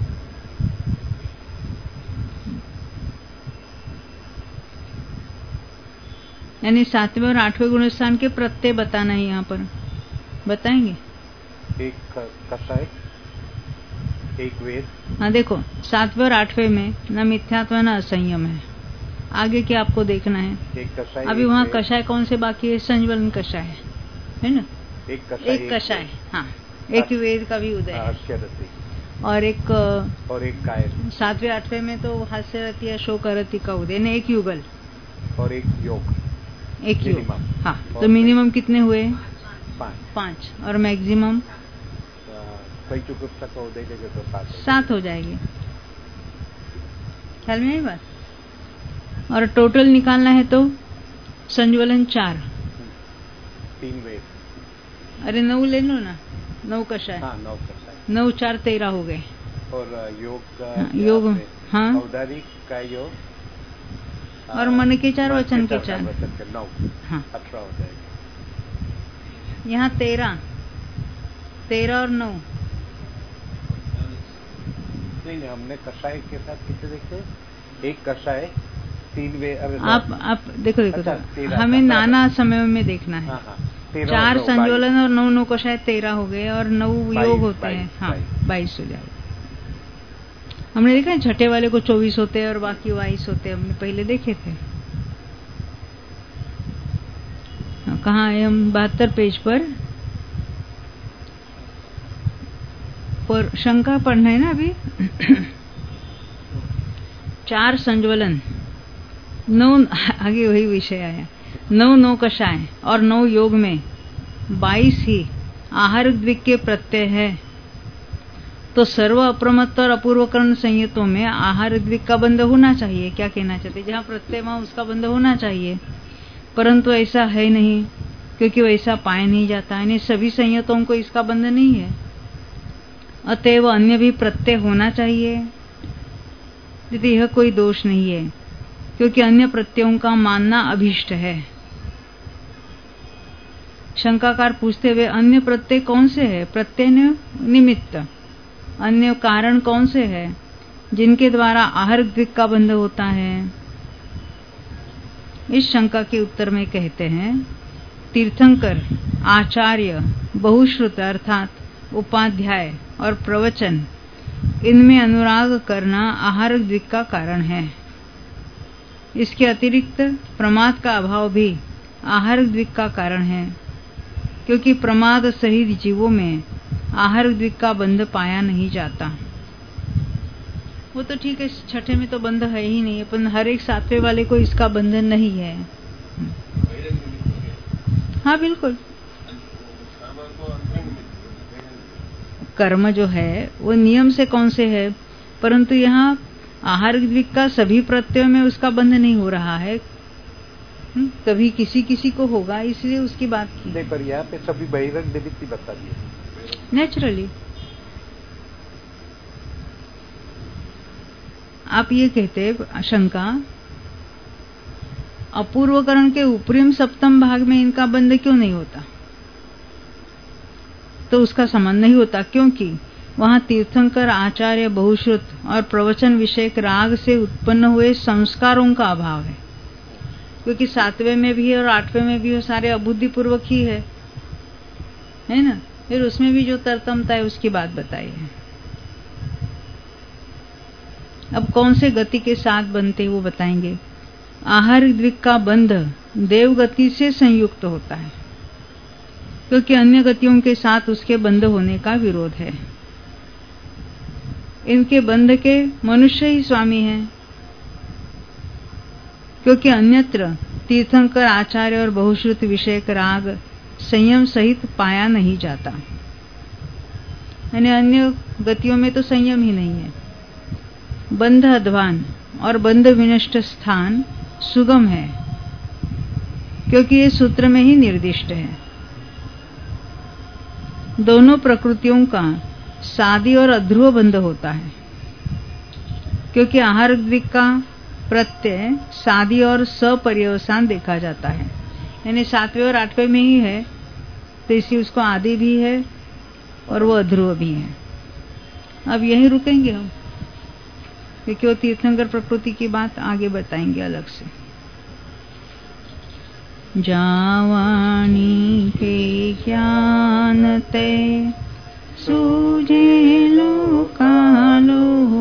यानी 7वें और 8वें गुणस्थान के प्रत्यय बताना है, यहाँ पर बताएंगे। एक कषाय, एक वेद। हाँ देखो, 7वें और 8वें में न मिथ्यात्व न असंयम है। आगे क्या आपको देखना है? एक कषाय, अभी वहाँ कषाय कौन से बाकी है? संज्वलन कषाय है ना, एक कषाय, हाँ, एक वेद का भी उदय है और एक कायल। 7वें 8वें में तो हास्यरति या शोकरति का उदय ने, एक युगल और एक योग, एक योग। हाँ, तो मिनिमम कितने हुए? 5 और मैक्सिमम का उदय देंगे तो 7 हो जाएगी। ख्याल में आई बात? और टोटल निकालना है तो संज्वलन 4, 3 वेद। अरे 9 ले लो ना, 9 कषाय। हाँ, 9 कषाय, 9 4 13 हो गए। और योग का योग, हाँ, औदारिक का योग और मन के 4 वचन के 4, 9, हाँ, 18 हो जाएगा। यहाँ 13 और 9। नहीं, हमने कषाय के साथ कितने देखे? एक कषाय 3 वे। आप देखो अच्छा, हमें नाना समयों में देखना है। हाँ, 4 संज्वलन और 9 कषाय 13 हो गए और 9 योग होते हैं। हाँ, 22 हो जाएगा। हमने देखा है छठे वाले को 24 होते हैं और बाकी 22 होते हैं, हमने पहले देखे थे। कहाँ है हम? 72 पेज पर शंका पढ़ना है ना अभी। 4 संज्वलन, 9 आगे वही विषय आया। 9 कषाय और 9 योग में 22 ही आहार द्विक के प्रत्यय है। तो सर्व अप्रमत्त और अपूर्वकरण संयुक्तों में आहार द्विक का बंध होना चाहिए। क्या कहना चाहते? जहाँ प्रत्यय वहाँ उसका बंध होना चाहिए, परंतु ऐसा है नहीं, क्योंकि वैसा पाया नहीं जाता। यानी सभी संयुक्तों को इसका बंध नहीं है। अतएव अन्य भी प्रत्यय होना चाहिए, यदि यह कोई दोष नहीं है, क्योंकि अन्य प्रत्ययों का मानना अभीष्ट है। शंकाकार पूछते हुए अन्य प्रत्यय कौन से है? प्रत्यय निमित्त अन्य कारण कौन से है जिनके द्वारा आहार द्विक का बंध होता है? इस शंका के उत्तर में कहते हैं, तीर्थंकर, आचार्य, बहुश्रुत अर्थात उपाध्याय और प्रवचन, इनमें अनुराग करना आहार द्विक का कारण है। इसके अतिरिक्त प्रमाद का अभाव भी आहार द्विक का कारण है, क्योंकि प्रमाद सहित जीवों में आहार द्विक का बंध पाया नहीं जाता। वो तो ठीक है, छठे में तो बंध है ही नहीं, अपन हर एक 7वें वाले को इसका बंधन नहीं है। हाँ बिल्कुल, कर्म जो है वो नियम से कौन से है, परंतु यहाँ आहार द्विक का सभी प्रत्ययों में उसका बंध नहीं हो रहा है। कभी किसी किसी को होगा, इसलिए उसकी बात की। नहीं, पर यहाँ पे सभी बहिरंग निमित्त बता दिए नेचुरली। आप ये कहते शंका, अपूर्वकरण के ऊपरी सप्तम भाग में इनका बंध क्यों नहीं होता? तो उसका संबंध नहीं होता क्योंकि वहां तीर्थंकर, आचार्य, बहुश्रुत और प्रवचन विषयक राग से उत्पन्न हुए संस्कारों का अभाव है। क्योंकि 7वें में भी और 8वें में भी वो सारे अबुद्धि पूर्वक ही है ना। फिर उसमें भी जो तरतमता है उसकी बात बताई है। अब कौन से गति के साथ बनते वो बताएंगे। आहार द्विक का बंध देव गति से संयुक्त होता है, क्योंकि अन्य गतियों के साथ उसके बंध होने का विरोध है। इनके बंध के मनुष्य ही स्वामी हैं, क्योंकि अन्यत्र तीर्थंकर, आचार्य और बहुश्रुत विषयक राग संयम सहित पाया नहीं जाता। यानी अन्य गतियों में तो संयम ही नहीं है। बंध अध्वान और बंध विनष्ट स्थान सुगम है, क्योंकि ये सूत्र में ही निर्दिष्ट है। दोनों प्रकृतियों का सादी और अध्रुव बंध होता है, क्योंकि आहार द्विक का प्रत्यय सादी और सपर्यवसान देखा जाता है। यानी 7वें और 8वें में ही है, तो इसी उसको आदि भी है और वो अध्रुव भी है। अब यहीं रुकेंगे हम, क्योंकि वो तीर्थंकर प्रकृति की बात आगे बताएंगे अलग से। जावानी के ज्ञान ते सूझे लोकालो,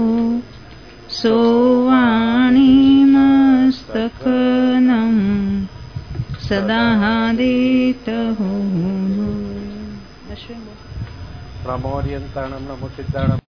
सोवाणी मस्तकनम सदा देत हो। प्रमोर्यंताणं नमो सिद्धाणं।